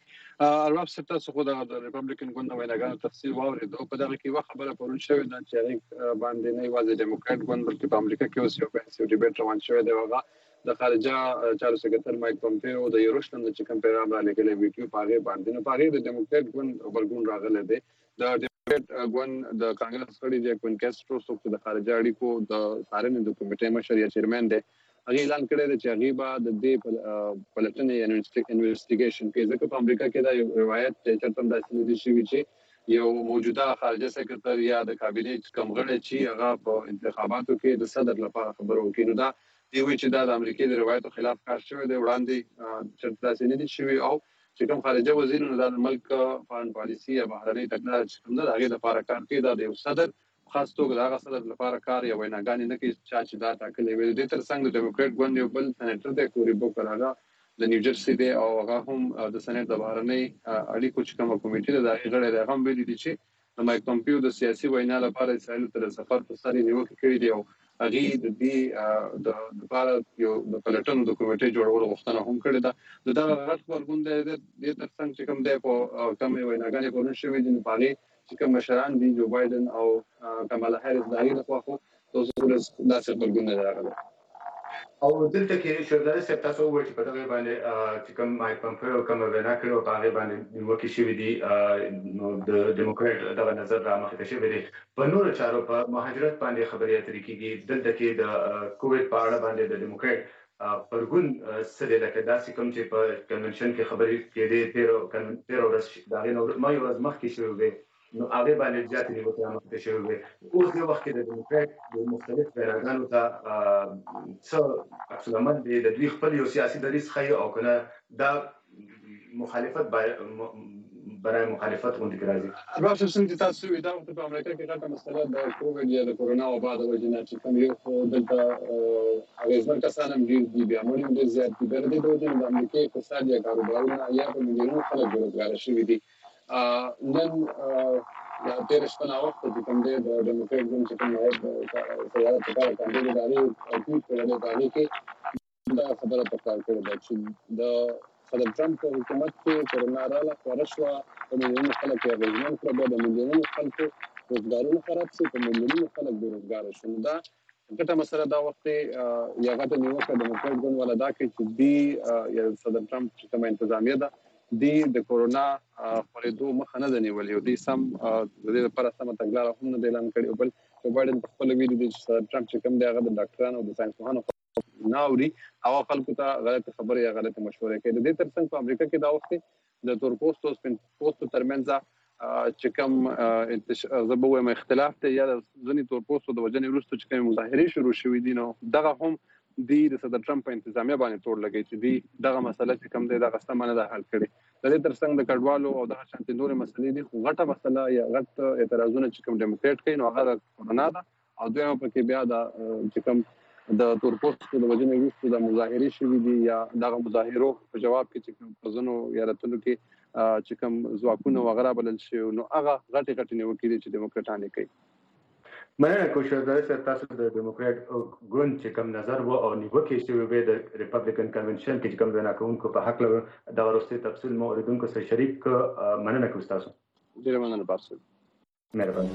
البته ست تاسو خو د ریپبلیکن ګوند ویناګانو تفصیل واورید او په دغه کې وا خبره پرون شوې ده چې هغه باندې نه یوازې ډیموکرات ګوند بلکې په امریکا کې اوس یو بحث یو ډیبیټ روان شوی دی هغه د خارجه چارو سکرټر مایک پومپیو د یروشلم د چیکن پیغام را لګلې ویډیو پاغه باندې نه پاغه د ډیموکرات ګوند خبرګون راغله دی د ډیموکرات ګوند د کانګرس غړي د کوین کاسترو څوک د خارجه اړیکو د څارنې د کمیټې مشر یا چیرمن دی هغه اعلان کړی دی چې هغه به د دې پلټنې یا انویسټیګیشن کې ځکه په امریکا کې دا یو روایت چې چرته داسې دي چې یو موجوده خارجه سکرټر یا د کابینې کمغړی چې هغه په انتخاباتو کې د صدر لپاره خبرو کوي نو دا دی چې دا د امریکای د روایتو خلاف کار شوی دی وړاندې چرته داسې نه دي شوی او چې کوم خارجه وزیر نو د ملک فارن پالیسی یا بهرنۍ ټکنالوژي کوم د هغه لپاره کار کوي دا د صدر خاص توګه د هغه صدر لپاره کار یا ویناګانې نه کوي چې دا ټاکلې وي د ترڅنګ د ډیموکرات ګوند یو بل سېنیټر دی کوري بوکر هغه د نیوجرسي دی او هغه هم د سېنات د بهرنۍ اړیکو چې کومه کمیټه ده د غړي د هم ویلي دي چې د مایک پومپیو د سیاسي وینا لپاره اسرائیل ته سفر په ساري نیوکه کړې دی او هغه د دې د لپاره یو د پلټنو د کمیټې جوړولو غوښتنه هم کړې ده د دغه غټ ورګون د دې ترڅنګ چې کوم دی په کومه ویناګانې پرون شوې دي په هغه چې کوم مشران دي جو بایدن او کمالا هریس د هغې لخوا خو تاسو داسې غبرګون راغلی او دلته کې شورداري صاحب تاسو وویل چې په دغه باندې چې کوم مایک پومپیو کوم وینا کړې او په هغې باندې نیوکې شوې دي نو د ډیموکرات دغه نظر رامخې ته شوی دی په نورو چارو په مهاجرت باندې خبرې اترې کېږي دلته کې د کووډ په اړه باندې د ډیموکرات پرګون څه دی لکه داسې کوم چې په کنونشن کې خبرې کېدې تېره تېره ورځ د هغې نه ما یو ورځ مخکې شوې وې نو هغه باندې زیاتې نیوکې رامنځته شوې وې. اوس د وخت کې د ډیموکرات د مختلف بیانګانو ته څه عکس العمل دی د دوی خپل یو سیاسي دریځ ښیي او کنه دا مخالفت برای مخالفت غونډې کې راځي. راشه څنګه تاسو وی دا په امریکا کې غټه مسله د کووډ یا د کورونا وبا د وجې نه چې کوم یو دلته اغېزمن کسان هم ډېر دي بیا مړي هم ډېر زیات دي. بیا د دې د وجې نه د امریکا اقتصاد یا کاروبارونه یا په میلیونونو خلک بېروزګاره شوي دي. نن د تېره شپه ناوخته چې کوم دی د ډیموکرات ګوند چې کوم نایب صدارت لپاره کاندید د هغې ټویټ کړی دی، په هغې کې دغه خبره تکرار کړې ده چې د صدر ټرمپ په حکومت کې کورونا راغله، خوره شوه، په میلیونونو خلک یې اغېزمن کړه، بیا د میلیونونو خلکو روزګارونه خراب شو، په میلیونونو خلک بېروزګاره شو. نو دا ګټه مسله دا وخت یا غټه نیوکه ډیموکرات ګوند والا دا کوي چې دوی یا صدر ټرمپ چې کومه انتظامیه ده دوی د کورونا خپرېدو مخه نه ده نیولې او دوی سم د دې لپاره سمه تګلاره هم نه ده اعلان کړې. بل جو بایډن په خپله ویلي دي چې صدر ټرمپ چې کوم دی هغه د ډاکټرانو او د ساینسپوهانو نه اوري، هغه خلکو ته غلطه خبره یا غلطه مشوره کوي. د دې ترڅنګ په امریکا کې دا وخت د تور پوستو او سپین پوستو ترمنځ چې کوم زه به وایم اختلاف دی یا د ځینې تور پوستو د وژنې وروسته چې کومې مظاهرې شروع شوي دي، نو دغه هم دوی د صدر ټرمپ په انتظامیه باندې تور لګوي چې دوی دغه مسله چې کوم دی دغه سمه نه ده حل کړې. د دې ترڅنګ د کډوالو او دغه شانتې نورې مسلې دي، خو غټه مسله یا غټ اعتراضونه چې کوم ډیموکرات کوي نو هغه د کورونا ده او دویمه پکې بیا د چې کوم د تور پوستو د وژنې وروسته د مظاهرې شوي دي یا دغه مظاهرو په جواب کې چې کوم په ځینو ایالتونو کې چې کوم ځواکونه وغیره بلل شوي، نو هغه غټې غټې نیوکې دي چې ډیموکراټان یې کوي. مننه کوشنداري صاحب، تاسو د ډیموکرات ګوند چې کوم نظر و او نیوکې شوې وې د ریپبلیکن کنونشن کې چې کوم وینا کوونکو په حق له د وروستي تفصیل مو اوریدونکو سره شریک. مننه کوم تاسو. ډېره مننه باسل. مهرباني.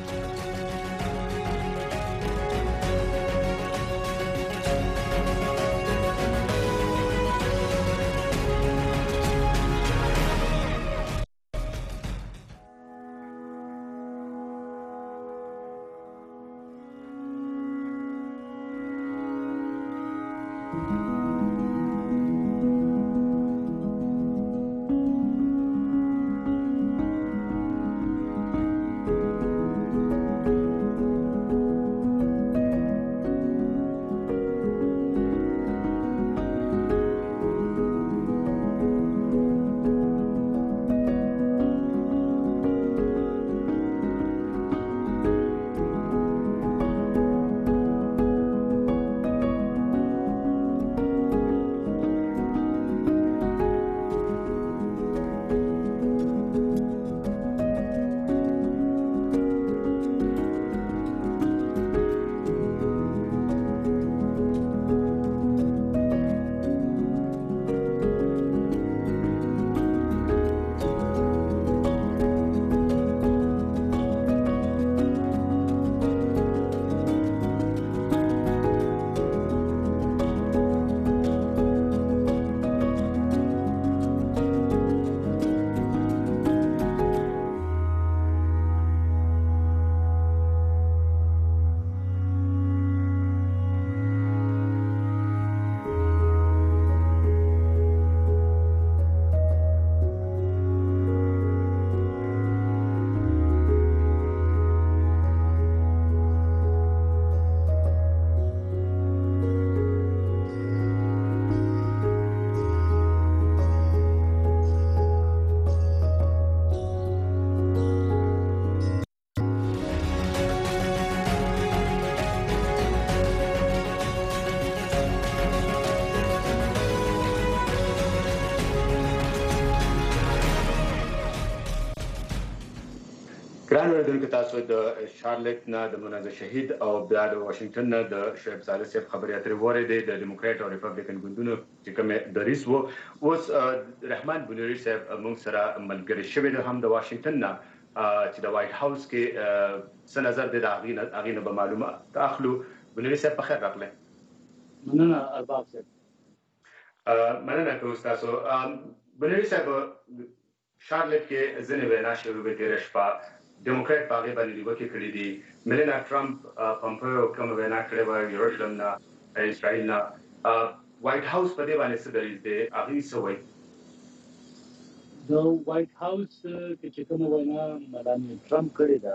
ګران اوریدونکو، تاسو د شارلټ نه د منازع شهید او بیا د واشنگټن نه د شعیب صالح صاحب خبرې اترې واورېدې. د ډیموکرات او ریپبلیکن ګوندونو چې کوم دریځ و، اوس رحمان بنوري صاحب موږ سره ملګری شوی دی هم د واشنگټن نه چې د وایټ هاوس کې څه نظر دی د هغې نه به معلومات اخلو. بنوري صاحب په خیر راغلی. مننه ارباب صاحب. مننه کوم تاسو. بنوري صاحب، شارلټ کې ځینې وینا شوې وې تېره شپه، ډیموکرات په هغې باندې نیوکې کړې دي. میلینا ټرمپ پمپیو کومه وینا کړې وه یروشلم نه اسرائیل نه. وایټ هاوس په دې باندې څه دریځ دی؟ هغوی څه وایي؟ د وایټ هاوس کې چې کومه وینا ملانیا ټرمپ کړې ده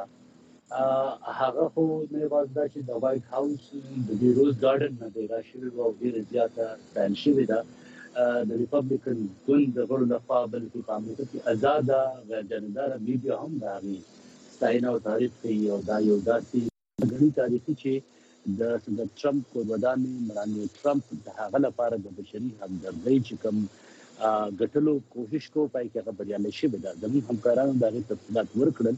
هغه خو نه یوازې دا چې د وایټ هاوس د دې روز ګارډن نه دی راشوي او ډېره زیاته ستایل شوې ده د ریپبلیکن ګوند د غړو لخوا بلکې په امریکا کې ازاده غیر جانبداره میډیا هم د هغې ستاینه او تعریف کوي او دا یو داسې غني تاریخي چې د صدر ټرمپ قرباني ملانیا ټرمپ د هغه لپاره د بشري همدردۍ چې کوم ګټلو کوشش کو پای کې هغه بریالي شوی دا زموږ همکارانو دا غي تفصیلات ورکړل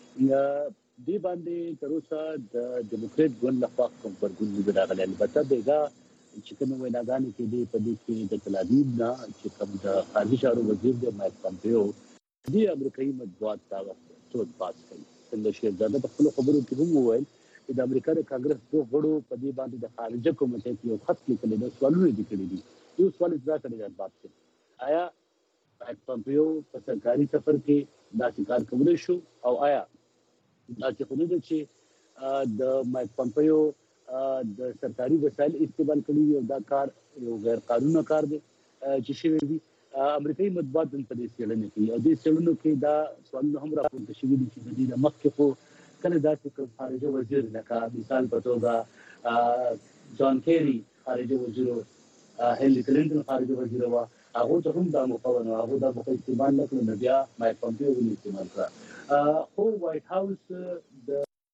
دې باندې تر اوسه د ډیموکرات ګوند لخوا کوم ورګون نه راغلی البته دغه چې کوم ویناګانې کې دې په دې کې د تلابیب نه چې کوم د خارجي چارو وزیر د مایک پامپیو د امریکایي مطبوعات دا څو پاس کړي څنګه شهزاده په خپل خبرو کې هم وویل چې د امریکا د کانګرس دوه غړو په دې باندې د خارجه کمیټې کې یو خط لیکلی دی سوالونه دي کړي دي یو سوال ځا کړی دی بات کې آیا مایک پامپیو په سرکاري سفر کې دا کار کولای شو او آیا دا چې خو نه چې د مایک پامپیو د سرکاري وسایل استعمال کړي او دا کار یو غیر قانوني کار دی چې شوی دی امریکایي مطبوعات په دې څېړنه کې او دې څېړنو کې دا سوالونه هم راپورته شوي دي چې د دې مخکې خو کله داسې کوم خارجه وزیر لکه مثال په توګه جان کیری خارجه وزیر هیلری کلینټن خارجه وزیر و هغه ته هم دا مقاومت هغه دا په استعمال نه کړو بیا مایک پامپیو یې استعمال کړ خو وایټ هاوس د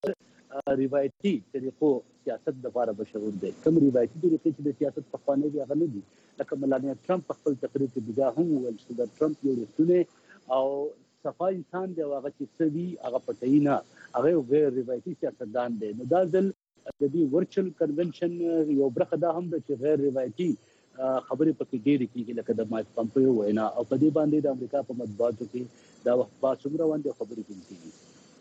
روایتي طریقو سیاست د لپاره مشهور دی کوم روایتي طریقې چې د سیاست په خوانې دی هغه نه دي لکه ملانیا ټرمپ په خپل تقریر کې بیا هم وویل چې د ټرمپ یو رښتونی او صفا انسان دی او هغه چې څه دي هغه پټوي نه هغه یو غیر روایتي سیاستدان دی نو دا ځل د دې ورچوال کنونشن یو برخه دا هم ده چې غیر روایتي خبرې پکې ډېرې کېږي لکه د مایک پامپیو وینا او په دې باندې د امریکا په مطبوعاتو کې دا وخت با څومره باندې خبرې کېږي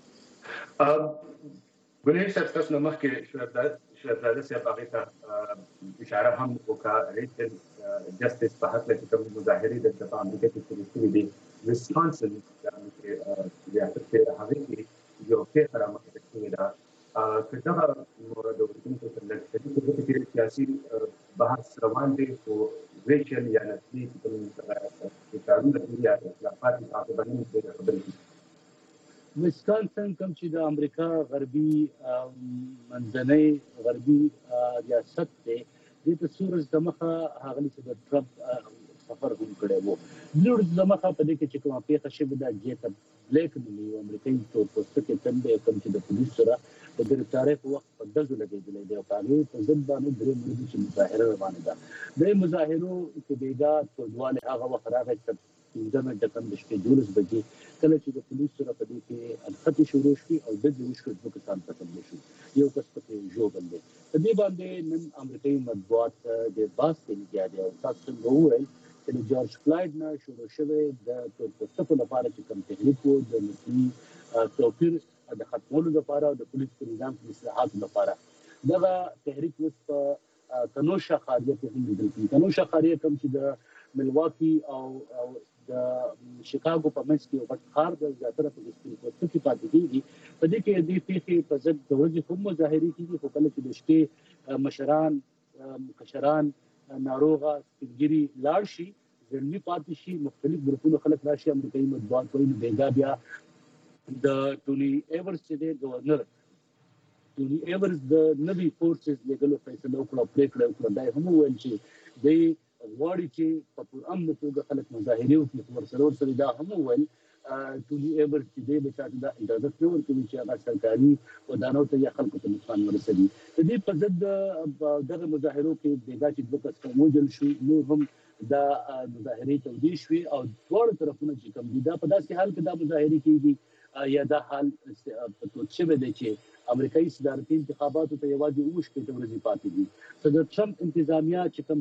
ګلین صاحب تاسو نو مخکې شهزاده صاحب هغې ته اشاره هم وکړه ریچل جسټس په هکله چې کوم مظاهرې دلته په امریکا کې شروع شوي دي ویسکانسن کې ریاست کې هغې کې یو پېښه رامخکې شوې ده که دغه مورد اورېدونکو سره لږ شریک کړو چې سیاسي بحث روان دی خو ریچل یا نسلي چې کوم کارونه دي یا اختلافات دي هغه باندې موږ خبرې کوو ویسکانسن کوم چې د امریکا غربي منځنۍ غربي ریاست دی دې ته سورج د مخه هغلی چې د ټرمپ سفر هم کړی و لوړ د مخه په دې کې چې کومه پیښه شوې ده جیکب بلیک نومي یو امریکایي تور پوسته کې تم دی کوم چې د پولیس سره د ګرفتارۍ په وخت په ډزو لګېدلی دی او په هغې په ضد باندې درې ورځې چې مظاهره روانه ده د مظاهرو کې بېګا تودوالی هغه وخت راغی چې پنځه منټه کم د شپې دولس بجې کله چې د پولیس سره په دې کې انخطې شروع شوې او ډزې وشوې دوه کسان قتل شو یو کس پکې ژوبل دی په دې باندې نن امریکایي مطبوعات د باس کې لګیا دي او تاسو څنګه وویل چې د جورج فلایډ نه شروع شوی د تورپوستکو لپاره چې کوم تحریک و د نسلي توپیر د ختمولو لپاره او د پولیس په نظام کې اصلاحاتو لپاره دغه تحریک اوس په کنوشا خاریه کې هم لیدل کېږي کنوشا خاریه کوم چې د ملواکي او د شیکاګو په منځ کې یو غټ ښار دی زیاتره په سپین پوستو کې پاتې کېږي په دې کې دې پیښې په ضد د ورځې هم مظاهرې کېږي خو کله چې د شپې مشران کشران ناروغه سپینګیري لاړ شي زلمي پاتې شي مختلف ګروپونو خلک راشي امریکایي مطبوعات وایي نو بېګا بیا د ټوني ایورز چې دی ګورنر ټوني ایورز د نوي فورسز لېږلو فیصله وکړه او پرېکړه وکړه دا یې هم وویل چې دی غواړي چې په پرامن توګه خلک مظاهرې وکړي خو ورسره ورسره دا هم وویل ټوني ایورز چې دی به چاته دا اجازه نه ورکوي چې هغه سرکاري ودانو ته یا خلکو ته نقصان ورسوي د دې په ضد دغه مظاهرو کې بېګا چې دوه کسان ووژل شو نور هم دا مظاهرې تودې شوې او دواړو طرفونه چې کوم دي دا په داسې حال کې دا مظاهرې کېږي یا دا حال په توت شوی دی چې امریکایي صدارتي انتخاباتو ته یوازې اووه شپېته ورځې پاتې دي صدر ټرمپ انتظامیه چې کوم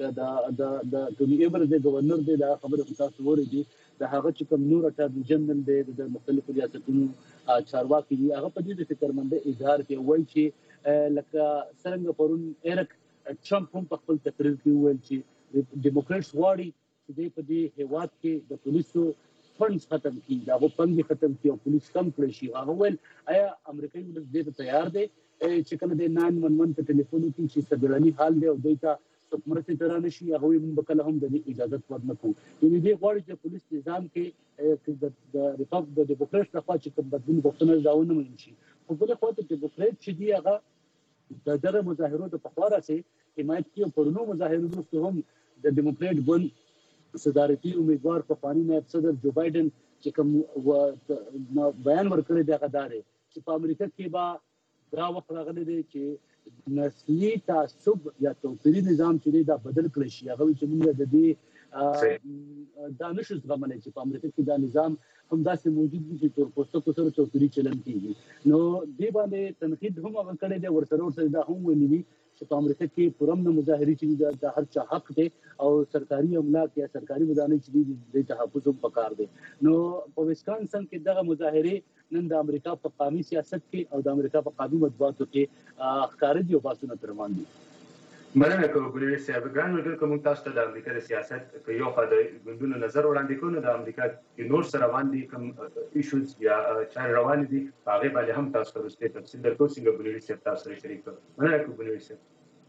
د ټوني ایورز د ګورنر دی دا خبره خو تاسو واورېدې د هغه چې کوم نور اټارني جنرال دی د مختلفو ریاستونو چارواکي دي هغه په دې د فکرمندۍ اظهار کې وایي چې لکه څرنګه پرون ایرک ټرمپ هم په خپل تقریر کې وویل چې ډیموکریټس غواړي چې دوی په دې هېواد کې د پولیسو فنډز ختم کړي د هغو پانګې ختم کړي او پولیس کم کړی شي هغه وویل آیا امریکایي ولس دې ته تیار دی چې کله د ناین ون ون په ټلیفون کې چې څه بیړني حال دی او دوی ته څوک مرستې ته رانشي هغوی موږ به کله هم د دې اجازت ورنکړو یعنې دې غواړي چې پولیس نظام کې د ریپبلیک د ډیموکریټ لخوا چې کوم بدلون غوښتنه دا ونه منل شي خو بله خوا ته ډیموکریټ چې دي هغه د دغه مظاهرو د پخوا راڅخه حمایت کوي او پرونو مظاهرو وروسته هم د ډیموکریټ ګوند صدارتي امیدوار پخواني نایب صدر جو بایدن چې کوم بیان ورکړی دی هغه دا دی چې په امریکا کې به دا وخت راغلی دی چې نسلي تعصب یا توپیري نظام چې دی دا بدل کړی شي هغه چې موږ د دې دا نشو زغملی چې په امریکا کې دا نظام همداسې موجود وي چې تورپوستکو سره توپیري چلن کېږي نو دې باندې تنقید هم هغه کړی دی ورسره ورسره دا هم ویلي دي چې په امریکا کې پرامن مظاهرې چې د هر چا حق دی او سرکاري املاک یا سرکاري ودانۍ چې دي د تحفظ هم پکار دی نو په ویسکانسن کې دغه مظاهرې نن د امریکا په قومي سیاست کې او د امریکا په قومي مطبوعاتو کې ښکاره دي او بحثونه تر روان دي مننه کوم ګلوي صاحب ګران ملګرو کوم تاسو ته د امریکا د سیاست په یو خوا د ګوندونو نظر وړاندې کوو د امریکا کې نور سره روان دي کوم ایشوز یا چارې روان دي هغه باندې هم تاسو ته ورسته تفصیل درکو څنګه ګلوي صاحب تاسو سره شریک کړو مننه کوم ګلوي صاحب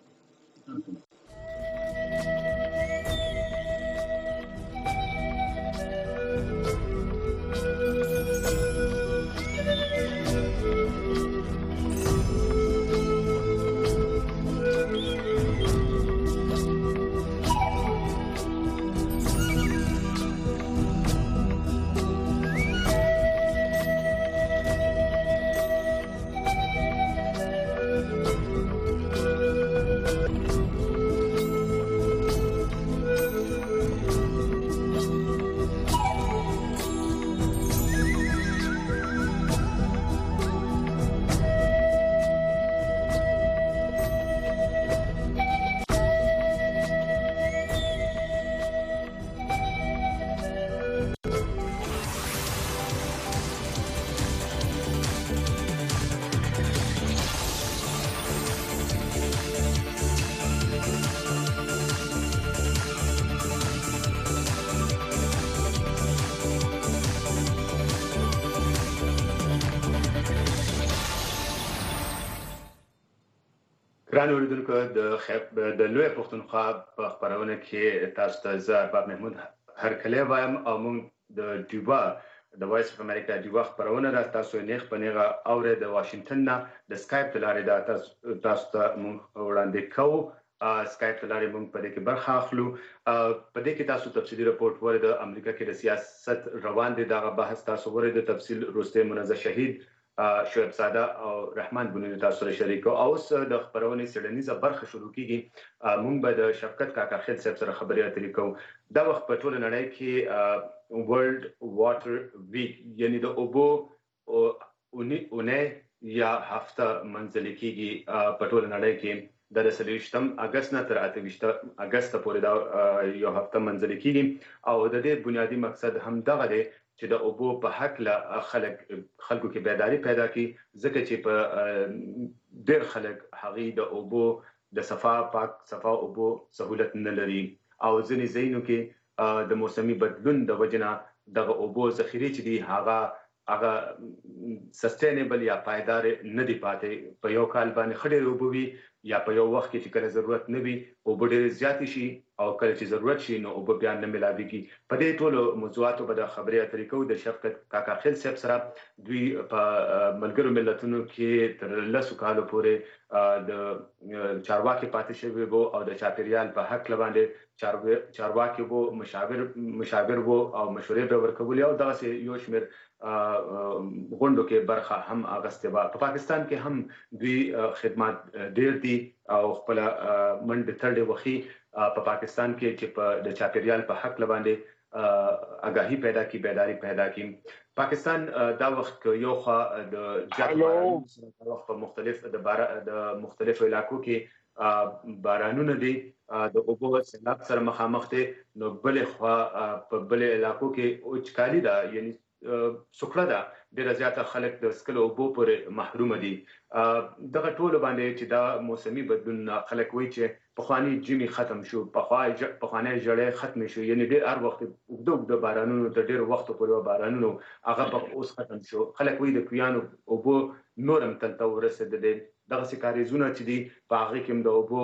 ګران اوریدونکو د خپ د لوی پښتونخوا په خبرونه کې تاسو ته زه باب محمود هرکلی وایم او موږ د ډیوا د وایس اف امریکا ډیوا خبرونه را تاسو نه خپنیغه اورې د واشنگټن نه د سکایپ لارې دا تاسو ته موږ وړاندې کوو سکایپ لارې موږ په دې کې برخه اخلو په دې کې تاسو تفصیلي رپورت ورته د امریکا کې د سیاست روان دي دا بحث تاسو ورته د تفصیل روسته منزه شهید شعیب ساده او رحمان بنونی تاسو سره شریک او اوس د خبرونې سړنیزه برخه شروع کیږي مونږ به د شفقت کاکا خیل صاحب سره خبرې اترې کوو دا وخت په ټول نړۍ کې ورلد واټر ویک یعنی د اوبو اونۍ یا هفته منځلې کیږي په ټول نړۍ کې د سلوشتم اگست نه تر اتهشتم اگست پورې دا یو هفته منځلې کیږي او د دې بنیادی مقصد هم دغه دی چې د اوبو په حق له خلک خلکو کې بیداری پیدا کی ځکه چې په ډېر خلک هغه د اوبو د صفا پاک صفا اوبو سہولت نه لري او ځینې ځایونو کې د موسمي بدلون د وجنه د اوبو ذخیره چې دی هغه هغه سستینبل یا پایدار نه دی پاتې په یو کال باندې خډې اوبو وي یا په یو وخت کې چې کله ضرورت نه وي او ډېر زیات شي او کله چې ضرورت شي نو اوبه بیا نه ملاويږي په دې ټولو موضوعاتو به د خبرې اترې کوو د شفقت کاکا خیل صاحب سره دوی په ملګرو ملتونو کې تر لسو کالو پورې د چارواکي پاتې شوی وو او د چاپیریال په حق باندې چارواکي وو مشاور مشاور وو او مشورې به ورکول او دغه یو شمېر غونډو کې برخه هم اغسته و په پاکستان کې هم دوی خدمات ډېر دي او خپل منډه تړلې وخی په پاکستان کې چې په د چاپیریال په حق باندې آگاهی پیدا کی بیداری پیدا کی پاکستان دا وخت یو خو د جګړو په مختلف د بار د مختلفو علاقو کې بارانونه دي د اوبو سیلاب سره مخامخ دي نو بل خو په بل علاقو کې اوچکالي ده یعنی سکړه ده ډېر زیاته خلک د سکلو اوبو پورې محروم دي دغه ټول باندې چې دا موسمي بدلون خلک وایي چې پخوانی جمی ختم شو پخوای پخوانی جړې ختم شو یعنی ډېر هر وخت وګدو د بارانونو ته ډېر وخت پورې بارانونو هغه په اوس ختم شو خلک وایي د کویانو اوبو نورم تلته ورسېد دغه کاریزونه چې دي په هغه کې د اوبو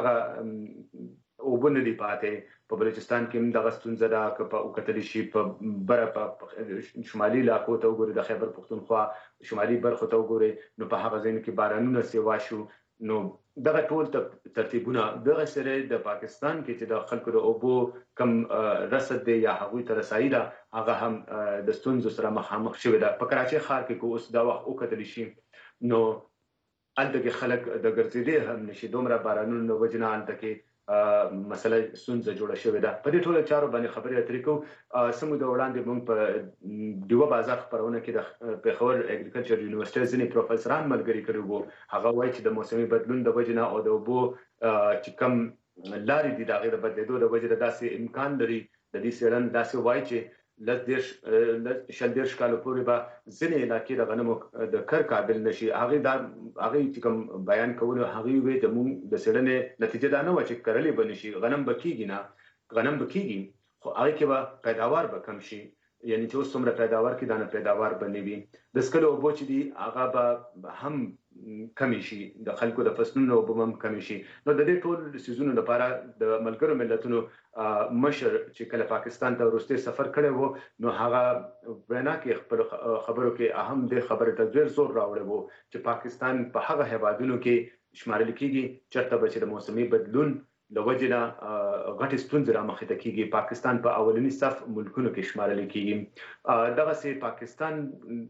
هغه اوبه نه دي پاتې په بلوچستان کې هم دغه ستونزه ده که په وکتلی شي په بره په شمالي علاقو ته وګورئ د خیبر پښتونخوا شمالي برخو ته وګورئ نو په هغه ځایونو کې بارانونه سیوا شو نو دغه ټول ترتیبونه دغه سره د پاکستان کې چې د خلکو د اوبو کم رسد دی یا هغوی ته رسایي ده هغه هم د ستونزو سره مخامخ شوې ده په کراچۍ ښار کې که اوس دا وخت وکتلی شي نو هلته کې خلک د ګرځېدې هم نشي دومره بارانونو د وجې نه هلته کې مسله ستونزه جوړه شوې ده په دې ټولو چارو باندې خبرې اترې کوو څه موده وړاندې موږ په ډیوه بازار خپرونه کې د پېښور اګریکلچر یونیورسټۍ ځینې پروفیسران ملګري کړي وو هغه وایي چې د موسمي بدلون د وجې نه او د اوبو چې کم لارې دي د هغې د بدلېدو د وجې نه داسې امکان لري د دې څېړنه داسې وایي چې لس دېرش شل دېرش کالو پورې به ځینې علاقې د غنمو د کر قابل نشي هغې دا هغې چې کوم بیان کولو هغې وویل د موږ د څېړنې نتیجه دا نه وه چې کرلې به نشي غنم به کېږي نه غنم به کېږي خو هغې کې به پیداوار به کم شي یعنی چې اوس څومره پیداوار کې دا نه پیداوار به نه وي د څښلو اوبو چې دي هغه به هم کمی شي د خلکو د فصلونو اوبه هم کمی شي نو د دې ټول څیزونو لپاره د ملګرو ملتونو مشر چې کله پاکستان ته وروستی سفر کړی و نو هغه وینا کې خپل خبرو کې اهم د خبرې ته ډېر زور راوړی و چې پاکستان په هغه هیوادونو کې شمارل کېږي چېرته به چې د موسمي بدلون له وجې نه غټې ستونزې رامخې ته کېږي پاکستان په اولني صف ملکونو کې شمارل کېږي دغسې پاکستان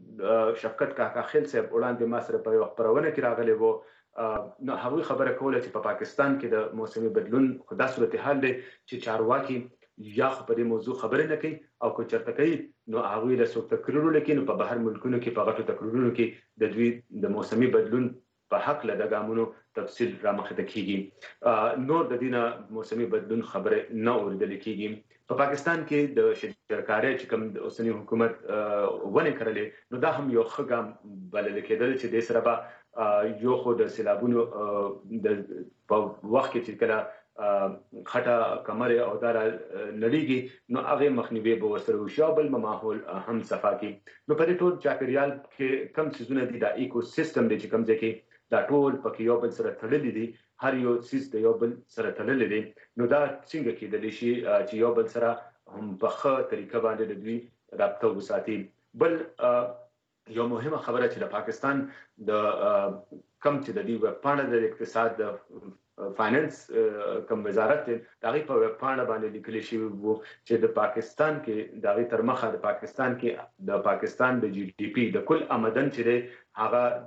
شفقت کاکا خیل صاحب وړاندې ما سره په یوه خپرونه کې راغلی و نو هغوی خبره کوله چې په پاکستان کې د موسمي بدلون خو دا صورتحال دی چې چارواکي یا خو په دې موضوع خبرې نه کوي او که چېرته کوي نو هغوی له څوک تقریرونه کوي نو په بهر ملکونو کې په غټو تقریرونو کې د دوی د موسمي بدلون په حق له د ګامونو تفصیل رامخې ته کېږي نور د دې نه موسمي بدلون خبرې نه اورېدلې کېږي په پاکستان کې د شجرکارۍ چې کوم د اوسني حکومت ونې کرلې نو دا هم یو ښه ګام بلل کېدل چې دې سره به یو خو د سیلابونو د په وخت کې چې کله خټه کمرې او دا نړیږي نو هغې مخنیوی به ورسره وشي او بل ماحول هم صفا کړي نو په دې ټول چاپېریال کې کم څیزونه دي دا ایکو سیستم دی چې کوم ځای کې دا ټول پکې یو بل سره تړلي دي هر یو څیز د یو بل سره تړلی دی نو دا څنګه کېدلی شي چې یو بل سره هم په ښه طریقه باندې د دوی رابطه وساتي بل یو مهمه خبره چې د پاکستان د کم چې د دې ویبپاڼه د اقتصاد د فاینانس کم وزارت دی د هغې په ویبپاڼه باندې لیکلی شوي وو چې د پاکستان کې د هغې تر مخه د پاکستان کې د پاکستان د جی ډي پي د کل آمدن چې دی هغه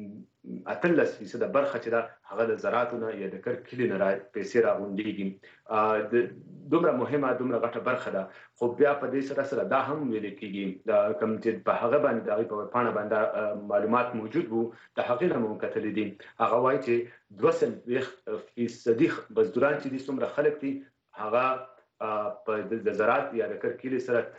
اتلس فیصده برخه چې ده هغه د زراعتو نه یا د کر کلي نه پیسې راغونډېږي د دومره مهمه دومره غټه برخه ده خو بیا په دې سره سره دا هم ویل کېږي دا کوم چې په هغه باندې د هغې په ویبپاڼه باندې معلومات موجود وو د هغې نه مو کتلي دي هغه وایي چې دوه څلوېښت فیصدي بزدوران چې دي څومره خلک دي هغه په د زراعت یا د کر کلي سره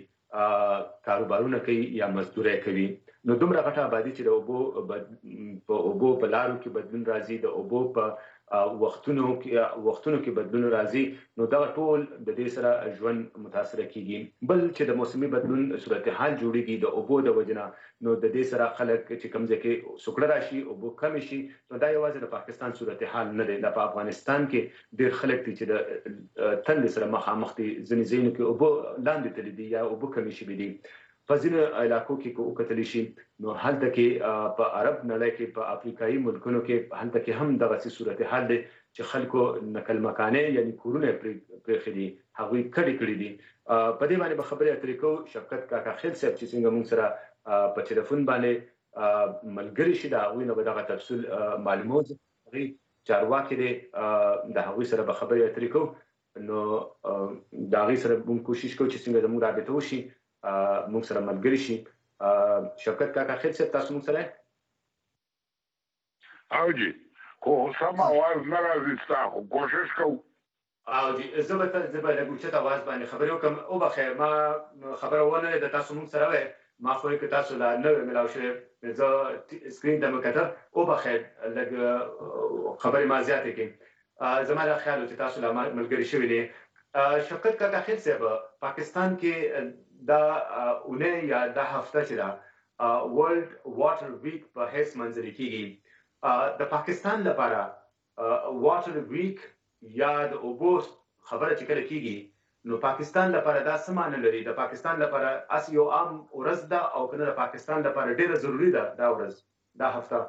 تړلي کاروبارونه کوي یا مزدورۍ کوي نو دومره غټه آبادي چې د اوبو په اوبو په لارو کې بدلون راځي د اوبو په وختونو کې وختونو کې بدلون راځي نو دا ټول د دې سره ژوند متاثره کیږي بل چې د موسمي بدلون صورتحال جوړیږي د اوبو د وجنه نو د دې سره خلک چې کوم ځای کې سوکړه راشي اوبو کم شي نو دا یوازې د پاکستان صورتحال نه دی د افغانستان کې ډېر خلک دي چې د تل سره مخامخ دي ځینې ځایونو کې اوبو لاندې تللي دي یا اوبو کمې شوي دي په ځینو علاقو کې که وکتلی شي نو هلته کې په عرب نړۍ کې په افریقایي ملکونو کې هلته کې هم دغسې صورتحال دی چې خلکو نقل مکانې یعنی کورونه پرېښي دي هغوی کډې کړي دي په دې باندې به خبرې اترې کوو شفقت کاکا خیل صاحب چې څنګه موږ سره په ټلیفون باندې ملګري شي د هغوی نه به دغه تفصیل معلوموو هغوی چارواکي دی د هغوی سره به خبرې اترې کوو نو د هغوی سره موږ کوشش کوو چې څنګه زموږ رابطه وشي موږ سره ملګري شي شفقت کاکا خیل صاحب تاسو موږ سره او جی خو سم اواز نه راځي ستا خو کوشش کوو او جی زه به زه به لږ اوچت اواز باندې خبرې وکړم وبخیر ما خبره ونه د تاسو موږ سره وی ما خو که تاسو لا نه وی ملاو شوی زه سکرین ته مې کتل وبخیر لږ خبرې ما زیاتې کړې زما دا خیال و چې تاسو لا ملګري شوي دي شفقت کاکا خیل صاحب پاکستان کې دا اونۍ یا دا هفته چې ده ورلډ واټر ویک په حیث منځري کېږي د پاکستان لپاره واټر ویک یا د اوبو خبره چې کله کیږي نو پاکستان لپاره دا څه معنی لري؟ د پاکستان لپاره اس یو عام ورځ ده او کنه د پاکستان لپاره ډیره ضروری ده دا ورځ دا هفته؟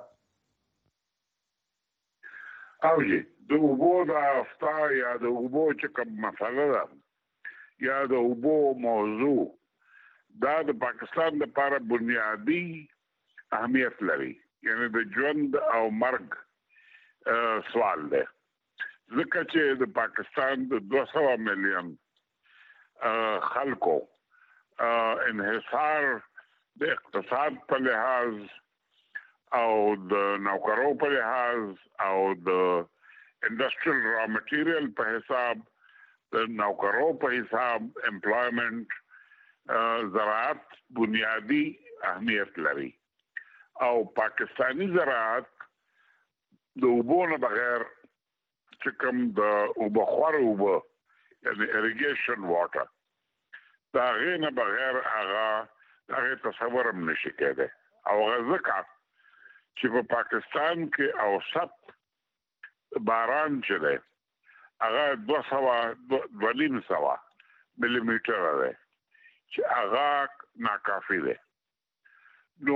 اوجي د اوبو د هفته یا د اوبو چې کوم مسله ده یا د اوبو موضوع دا د پاکستان لپاره بنیادی اهمیت لري، یعنی د ژوند او مرګ سوال ده. ځکه چې د پاکستان د دوه سوه میلیون خلکو انحصار د اقتصاد په لحاظ او د نوکرو په لحاظ او د انډستریل را مټیریل په حساب د نوکرو په حساب امپلایمنٹ زراعت بنیادی اهمیت لري او پاکستانی زراعت د اوبو نه بغیر چې کوم د اوبه خور اوبه یعنی اریګیشن واټر دا غي نه بغیر هغه هغه تصور هم نشي کېدای او غزکه چې په پاکستان کې اوسط باران چې دی هغه دوه سوه دوه نیم سوه ملي میټر دی چې هغه ناکافي دی. نو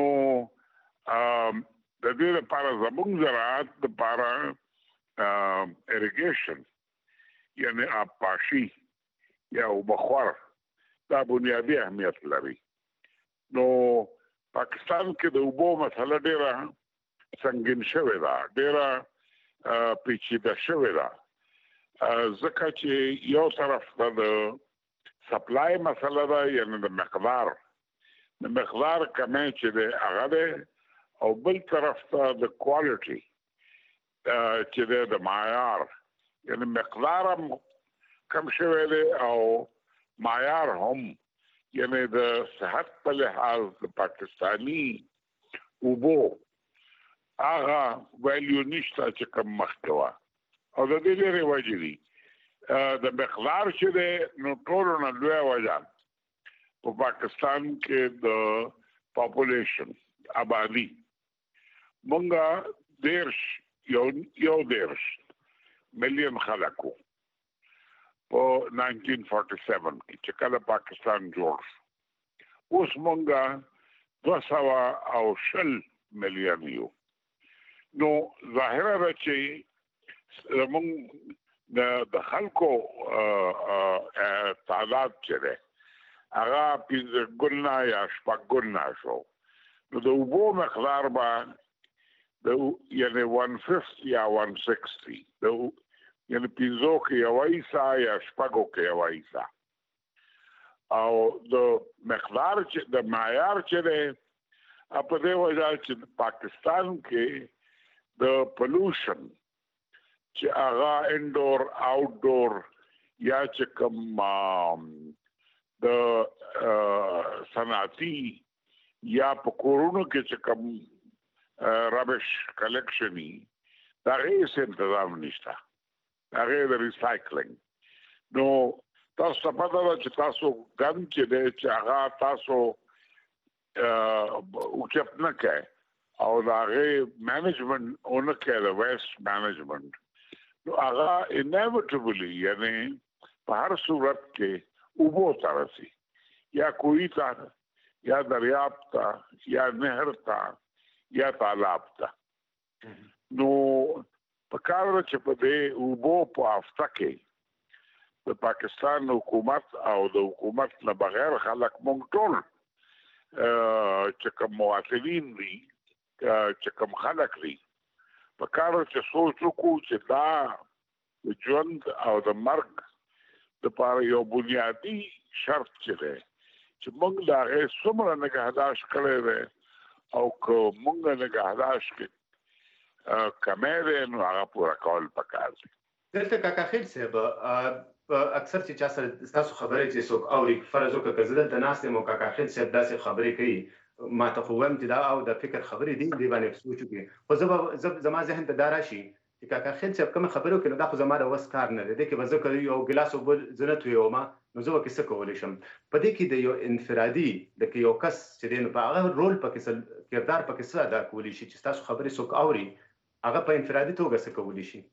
د دې لپاره زموږ زراعت لپاره اریګیشن یعنی آبپاشي یا اوبخور دا بنیادی اهمیت لري. نو پاکستان کې د اوبو مسله ډیره سنگین شوې ده، ډیره پیچیده شوې ده، ځکه چې یو طرف ته د سپلای مسله ده یعنی د مقدار د مقدار کمی چې دی هغه دی او بل طرف ته د کوالټي چې دی د معیار یعنی مقدار هم کم شوی دی او معیار هم یعنی د صحت په لحاظ د پاکستانی اوبو هغه ویلیو نشته چې کم مخکې وه او د دې ډېرې وجې دي. د مقدار چې دی نو ټولو نه لویه وجه په پاکستان کې د پاپولیشن آبادي مونږه دیرش یو یو دیرش ملیون خلک وو په ناینټین فورټي سیون کې چې کله پاکستان جوړ شو. اوس مونږه دوه سوه او شل ملیون یو. نو ظاهره ده چې زمونږ د خلکو تعداد چې دی هغه پنځه ګونه یا شپږ ګونه شو. نو د اوبو مقدار به یعنی ون ففت یا ون سکسټي یعنی پنځو کې یوه حصه یا شپږو کې یوه حصه او د مقدار چې د معیار چې دی په دې وجه چې پاکستان کې د پلوشن چې هغه انډور آوټډور یا چې کوم د صنعتي یا په کورونو کې چې کوم ربش کلیکشني دا هیڅ انتظام نشته هغه د ریسایکلینګ. نو تاسو ته پته ده چې تاسو ګند چې دی چې هغه تاسو اوچت نه کوئ او د هغې مینجمنټ ونه کوئ د ویسټ مینجمنټ نو هغه انیویټیبلي یعنی په هر صورت کې اوبو ته رسي یا کوهي ته یا دریاب ته یا نهر ته یا تالاب ته. نو پکار ده چې په دې اوبو په هفته کې د پاکستان حکومت او د حکومت نه بغیر خلک مونږ ټول چې کوم مواطنین دي چې کوم خلک دي پکار ده چې سوچ وکړو چې دا د ژوند او د مرګ دپاره یو بنیادي شرط چې دی چې مونږ د هغې څومره نګهداشت کړی دی او که مونږ نګهداشت کې کمی دی نو هغه پوره کول پکار دی. دلته کاکا خیل صاحب اکثر چې چا سره ستاسو خبرې چې څوک اوري فرض وکړه که زه دلته ناست یم او کاکا خیل صاحب داسې خبرې کوي ما ته خو وایم چې دا او د فکر خبرې دي دې باندې سوچ وکړي خو زه به زما ذهن ته دا راشي چې کاکا خیل صاحب کومه خبرې وکړي نو دا خو زما د وس کار نه دی دې کې به زه که یو ګیلاس اوبه زه نه تویومه نو زه به کې څه کولی شم. په دې کې د یو انفرادي د کې یو کس چې دی نو په هغه رول پکې کردار پکې څه ادا کولی شي چې ستاسو خبرې څوک اوري هغه په انفرادي توګه څه کولی شي؟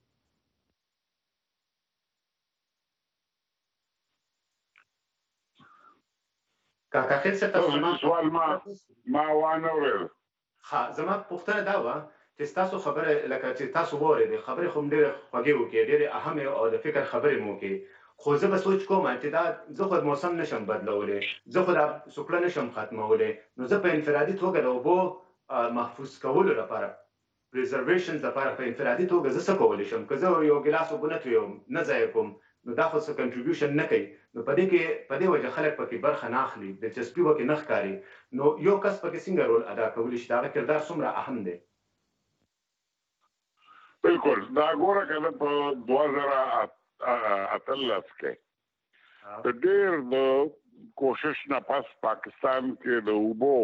کاکا خیل څه تاسو سوال ما ما وانه ورل ها زما پوښتنه دا و چې تاسو خبره لکه چې تاسو وره خبره خو ډېر خوږی وکړي ډېر اهمه او د فکر خبره مو کې خو زه به سوچ کوم چې دا زه خو موسم نشم بدلولې زه خو دا سوکړه نشم ختمولې نو زه په انفرادي توګه د اوبو محفوظ کولو لپاره پریزرویشن لپاره په انفرادي توګه زه څه کولی شم که زه یو ګلاس اوبه نه تویم نه ضایع کوم نو دا خو څه کنټریبیوشن نه کوي نو په دې کې په دې وجه خلک پکې برخه نه اخلي دلچسپي وکړي نه ښکاري نو یو کس پکې څنګه رول ادا کولی شي دا هغه کردار څومره اهم دی؟ بالکل دا ګوره که نه په دوه زره اتلس کې د ډېر د کوشش نه پس پاکستان کې د اوبو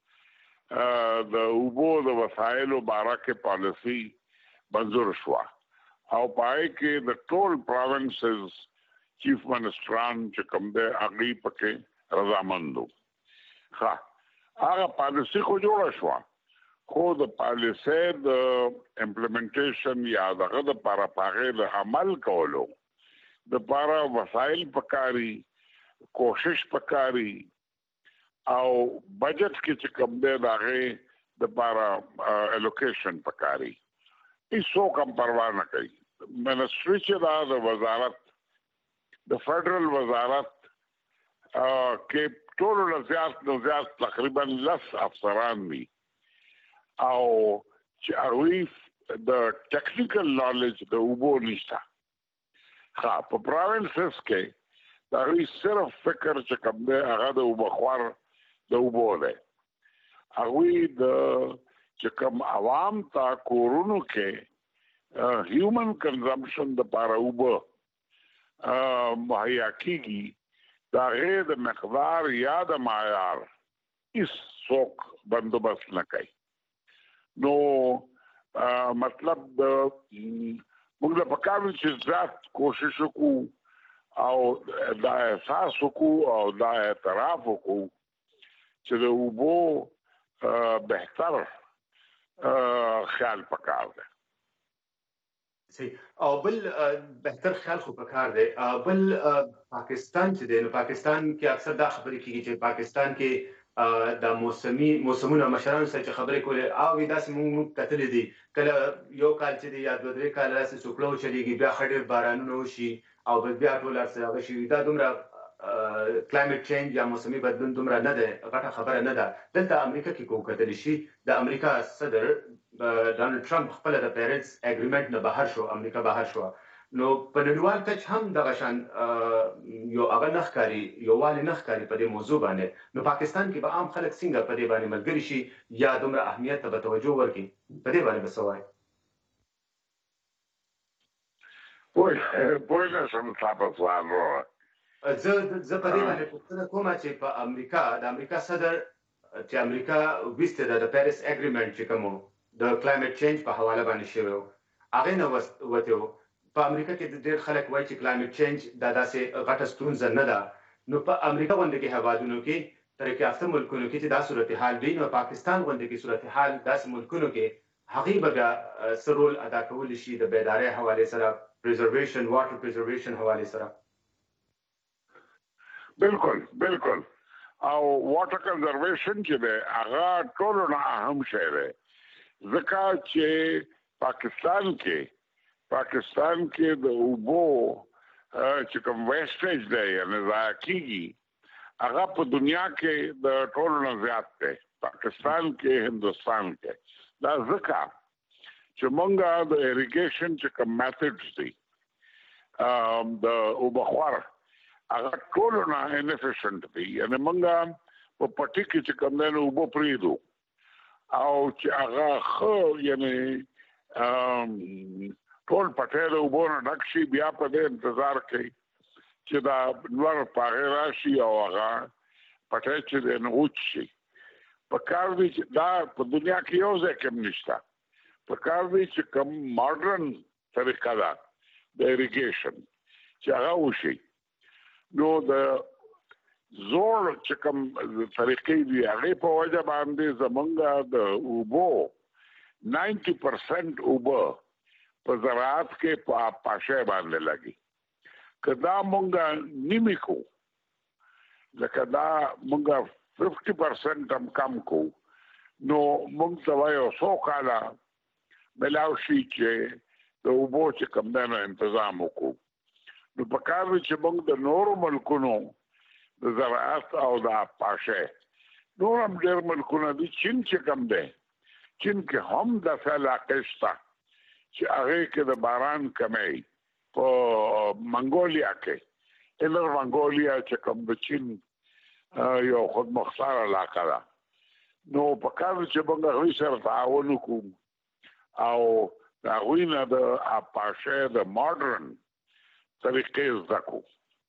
د اوبو د وسایلو باره کې پالیسي منظور شوه او پای کې د ټول پروینسز چیف منسټران چې کوم دی هغوی پکې رضامند وو. ښه هغه پالیسي خو جوړه شوه خو د پالیسۍ د امپلیمنټیشن یا دغه دپاره په هغې د عمل کولو دپاره وسایل پکاري کوشش پکاري او بجټ کې چې کوم دی د هغې دپاره الوکیشن پکاري هیڅوک هم پروا نه کوي. منسټري چې دا د وزارت د فیډرل وزارت کې ټولو نه زیات نه زیات تقریبا لس افسران دي او چې هغوی د ټیکنیکل نالج د اوبو نشته. ښه په پروینسز کې د هغوی صرف فکر چې کوم دی هغه د اوبهخور د اوبو دی. هغوی د چې کوم عوام ته کورونو کې هیومن کنزمپشن دپاره اوبه مهیا کېږي د هغې د مقدار یا د معیار هېڅ څوک بندوبست نه کوي. نو مطلب د موږ له پکار دی چې زیات کوشش وکړو او دا احساس وکړو او دا اعتراف وکړو چې د اوبو بهتر خیال پکار دی. او بل بهتر خیال خو پکار دی. بل پاکستان چې دی نو پاکستان کې اکثر دا خبرې کېږي چې پاکستان کې د موسمي موسمونه مشرانو سره چې خبرې کولې او داسې موږ کتلې دي کله یو کال چې دی یا دوه درې کاله داسې سوکړه وچلېږي بیا ښه ډېر بارانونه وشي او بیا ټول هر څه هغه شي دا دومره کلایمټ چینج یا موسمي بدلون دومره نه دی غټه خبره نه ده. دلته امریکا کې کو کتلی شي د امریکا صدر ډانلډ ټرمپ خپل د پیرنټس اګریمنټ نه بهر شو امریکا بهر شو نو په نړیوال کچ هم دغه شان یو هغه نه ښکاري یووالی نه ښکاري په دې موضوع باندې. نو پاکستان کې به عام خلک څنګه په دې باندې ملګري شي یا دومره اهمیت ته به توجه ورکړي په دې باندې به څه وایي؟ پوه پوه نه شم ستا په سوال وروره. زه زه په دې باندې پوښتنه کوم چې په امریکا د امریکا صدر چې امریکا ویسته ده د پیرس اګریمنټ چې کوم د کلایمټ چینج په حواله باندې شوی و هغې نه وته په امریکا کې ډېر خلک وایي چې کلایمټ چینج دا داسې غټه ستونزه نه ده. نو په امریکا غونډه کې هیوادونو کې ترقي یافته ملکونو کې چې دا صورتحال وي نو پاکستان غونډه کې صورتحال داسې ملکونو کې هغوی به بیا څه رول ادا کولی شي د بیدارۍ حوالې سره پریزرویشن واټر پریزرویشن حوالې سره؟ بالکل بالکل او واټر کنزرویشن چې دی هغه ټولو نه اهم شی دی ځکه چې پاکستان کې پاکستان کې د اوبو چې کوم ویسټیج دی یعنې ضایع کېږي هغه په دنیا کې د ټولو نه زیات دی پاکستان کې هندوستان کې. دا ځکه چې موږ د اریګیشن چې کوم میتھډز دي د اوبهخور هغه ټولو نه انفیشنټ دي یعنې موږ په پټي کې چې کوم دی نو اوبه پرېږدو او چې هغه ښه یعنې ټول پټی د اوبو نه ډک شي بیا په دې انتظار کوي چې دا لوړ په هغې راشي او هغه پټی چې دی نو وچ شي. پکار دی چې دا په دنیا کې یو ځای کې هم نشته. پکار دی چې کوم ماډرن طریقه ده د اریګیشن چې هغه وشي نو د زوړ چې کوم طریقې دي هغې په وجه باندې زمونږ د اوبو نائنٹی پرسنٹ اوبه په زراعت کې په پاشه باندې لګي کدا مونږه نیمه کو لکه دا مونږه ففٹی پرسنٹ هم کم کو نو مونږ ته وایو څو کاله ملاو شي چې د اوبو چې کم دنه تنظیم وکړو نو په کار چې مونږ د نورو ملکونو د زراعت او د پاشه نور هم ډېر ملکونه دي چین چې کم دی چین کې هم د علاقې شته چې هغه کې د باران کمی په منګولیا کې انر منګولیا چې کوم د چین یو خود مختار علاقه ده نو په کار چې موږ هغوی سره تعاون وکړو او د هغوی نه د پاشه د ماډرن طریقې زده کړو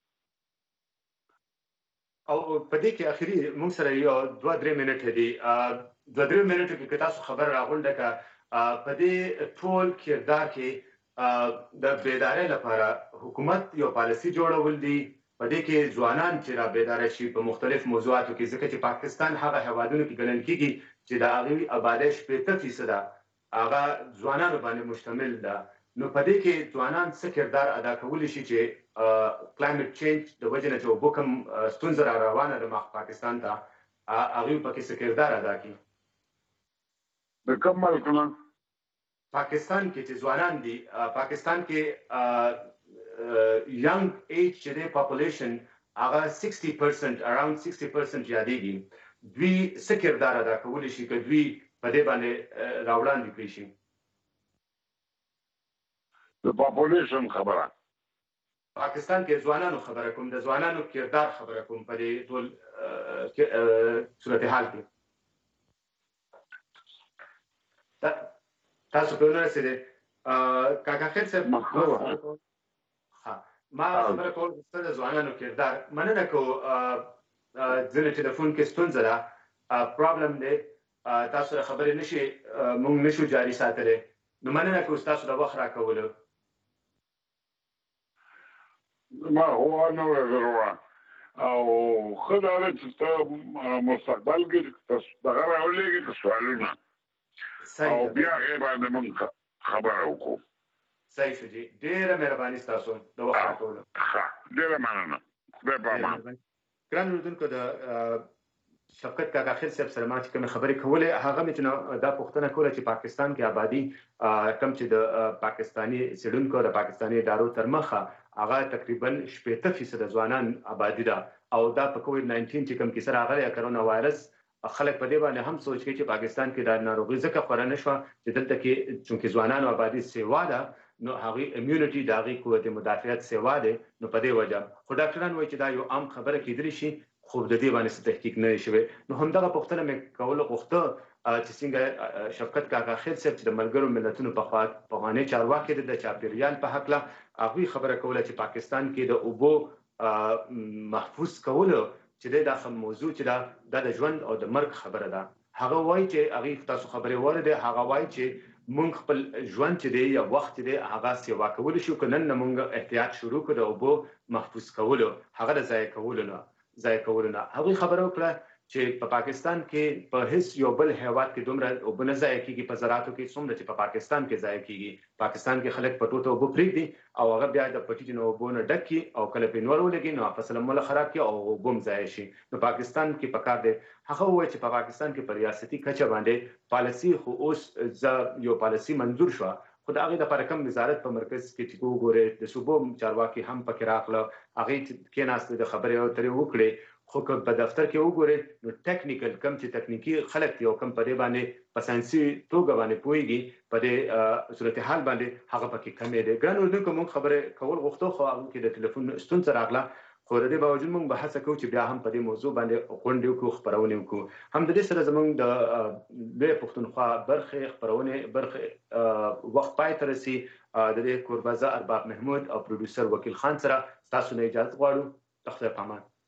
او په دې کې اخري موږ سره یو دوه درې منټه دي دوه درې منټو کې که تاسو خبر راغونډه که په دې ټول کردار کې د بیدارۍ لپاره حکومت یو پالیسي جوړول دي په دې کې ځوانان چې را بیداره شي په مختلف موضوعاتو کې ځکه چې پاکستان هغه هیوادونو کې ګڼل کېږي چې د هغوی آبادۍ شپېته فیصده هغه ځوانانو باندې مشتمل ده نو په دې کې ځوانان څه کردار ادا کولی شي چې کلایمټ چینج د وجې نه چې اوبو کوم ستونزه را روانه ده مخ پاکستان ته هغوی پکې څه کردار ادا کړي د کوم ملکونه پاکستان کې چې ځوانان دي پاکستان کې young age چې د پاپولیشن هغه سکسٹی پرسنٹ اراوند سکسٹی پرسنٹ یادېږي دوی څه کردار ادا کولی شي که دوی په دې باندې راوړاندې کړي شي د پاپولیشن خبره پاکستان کې ځوانانو خبره کوم د ځوانانو کردار خبره کوم په دې ټول صورتحال کې تاسو په نور سره کاکا خیر صاحب ما خبره کول د ځوانانو کردار مننه کو ځینې ټلیفون کې ستونزه ده پرابلم دی تاسو سره خبرې نشي موږ نشو جاري ساتلی نو مننه کو ستاسو د وخت راکولو ما هو نه ضروري او ښه دا ده چې ته مستقبل کې دغه راولېږي د سوالونه او بیا هغې باندې موږ خبره وکړو صحیح شو جی ډیره مهرباني ستاسو د وخت راکولو ډیره مننه خدای په امان ګران اردوونکو د شفقت کاکا خیل صاحب سره ما چې کومې خبرې کولې هغه مې چې دا پوښتنه کوله چې پاکستان کې آبادي کوم چې د پاکستاني څېړونکو د پاکستاني ادارو تر مخه هغه تقریبا شپېته فیصده ځوانان آبادي ده او دا په کووډ ناینټین چې کوم کیسه راغلی کرونا وایرس خلک په دې باندې هم سوچ کوي چې پاکستان کې دا ناروغي ځکه خوره نه شوه چې دلته کې چونکې ځوانانو آبادي سیوا ده نو هغوی امیونټي د هغوی قوت مدافعت سیوا دی نو په دې وجه خو ډاکټران وایي چې دا یو عام خبره کیدلی شي خو د دې باندې څه تحقیق نه دی شوی نو همدغه پوښتنه مې کول غوښته چې څنګه شفقت کاکا خیل صاحب چې د ملګرو ملتونو په خوا پخوانی چارواکي د چاپیریال په هکله هغوی خبره کوله چې پاکستان کې د اوبو محفوظ کولو چې دا موضوع چې دا د ژوند او د مرګ خبره ده هغه وایي چې هغوی تاسو خبرې واورېدې هغه وایي چې مونږ خپل ژوند چې دی یا وخت چې دی هغه سیوا کولی شو که نن نه مونږ احتیاط شروع کړو د اوبو محفوظ کولو هغه د ضایع کولو نه ضایع کولو نه هغوی خبره وکړه چې په پاکستان کې په هیڅ یو بل هیواد کې دومره اوبه نه ضایع کېږي په زراعتو کې څومره چې په پاکستان کې ضایع کېږي پاکستان کې خلک په ټوټه اوبه پرېږدي او هغه بیا د پټي نه اوبو نه ډک کړي او کله پرې نور ولګي نو فصل موله خراب کړي او اوبه هم ضایع شي نو پاکستان کې پکار دی هغه وایي چې په پاکستان کې په ریاستي کچه باندې پالیسي خو اوس یو پالیسي منظور شوه خو د هغې دپاره کوم وزارت په مرکز کې چې وګورئ د صوبو چارواکي هم پکې راغله هغې کېناستې د خبرې اترې وکړې خو که په دفتر کې وګورئ نو ټیکنیکل کم چې تکنیکي خلک دي او کم په دې باندې په ساینسي توګه باندې پوهېږي په دې صورتحال باندې هغه پکې کمې دی ګران اردوونکو موږ خبرې کول غوښتو خو هغه کې د ټلیفون ستونزه راغله خو د دې باوجود موږ به هڅه کوو چې بیا هم په دې موضوع باندې غونډې وکړو خپرونې وکړو هم د دې سره زموږ د لویه پښتونخوا برخې خپرونې برخې وخت پای ته رسي د دې کوربه زه ارباب محمود او پروډوسر وکیل خان سره ستاسو نه اجازه غواړو د خدای په امان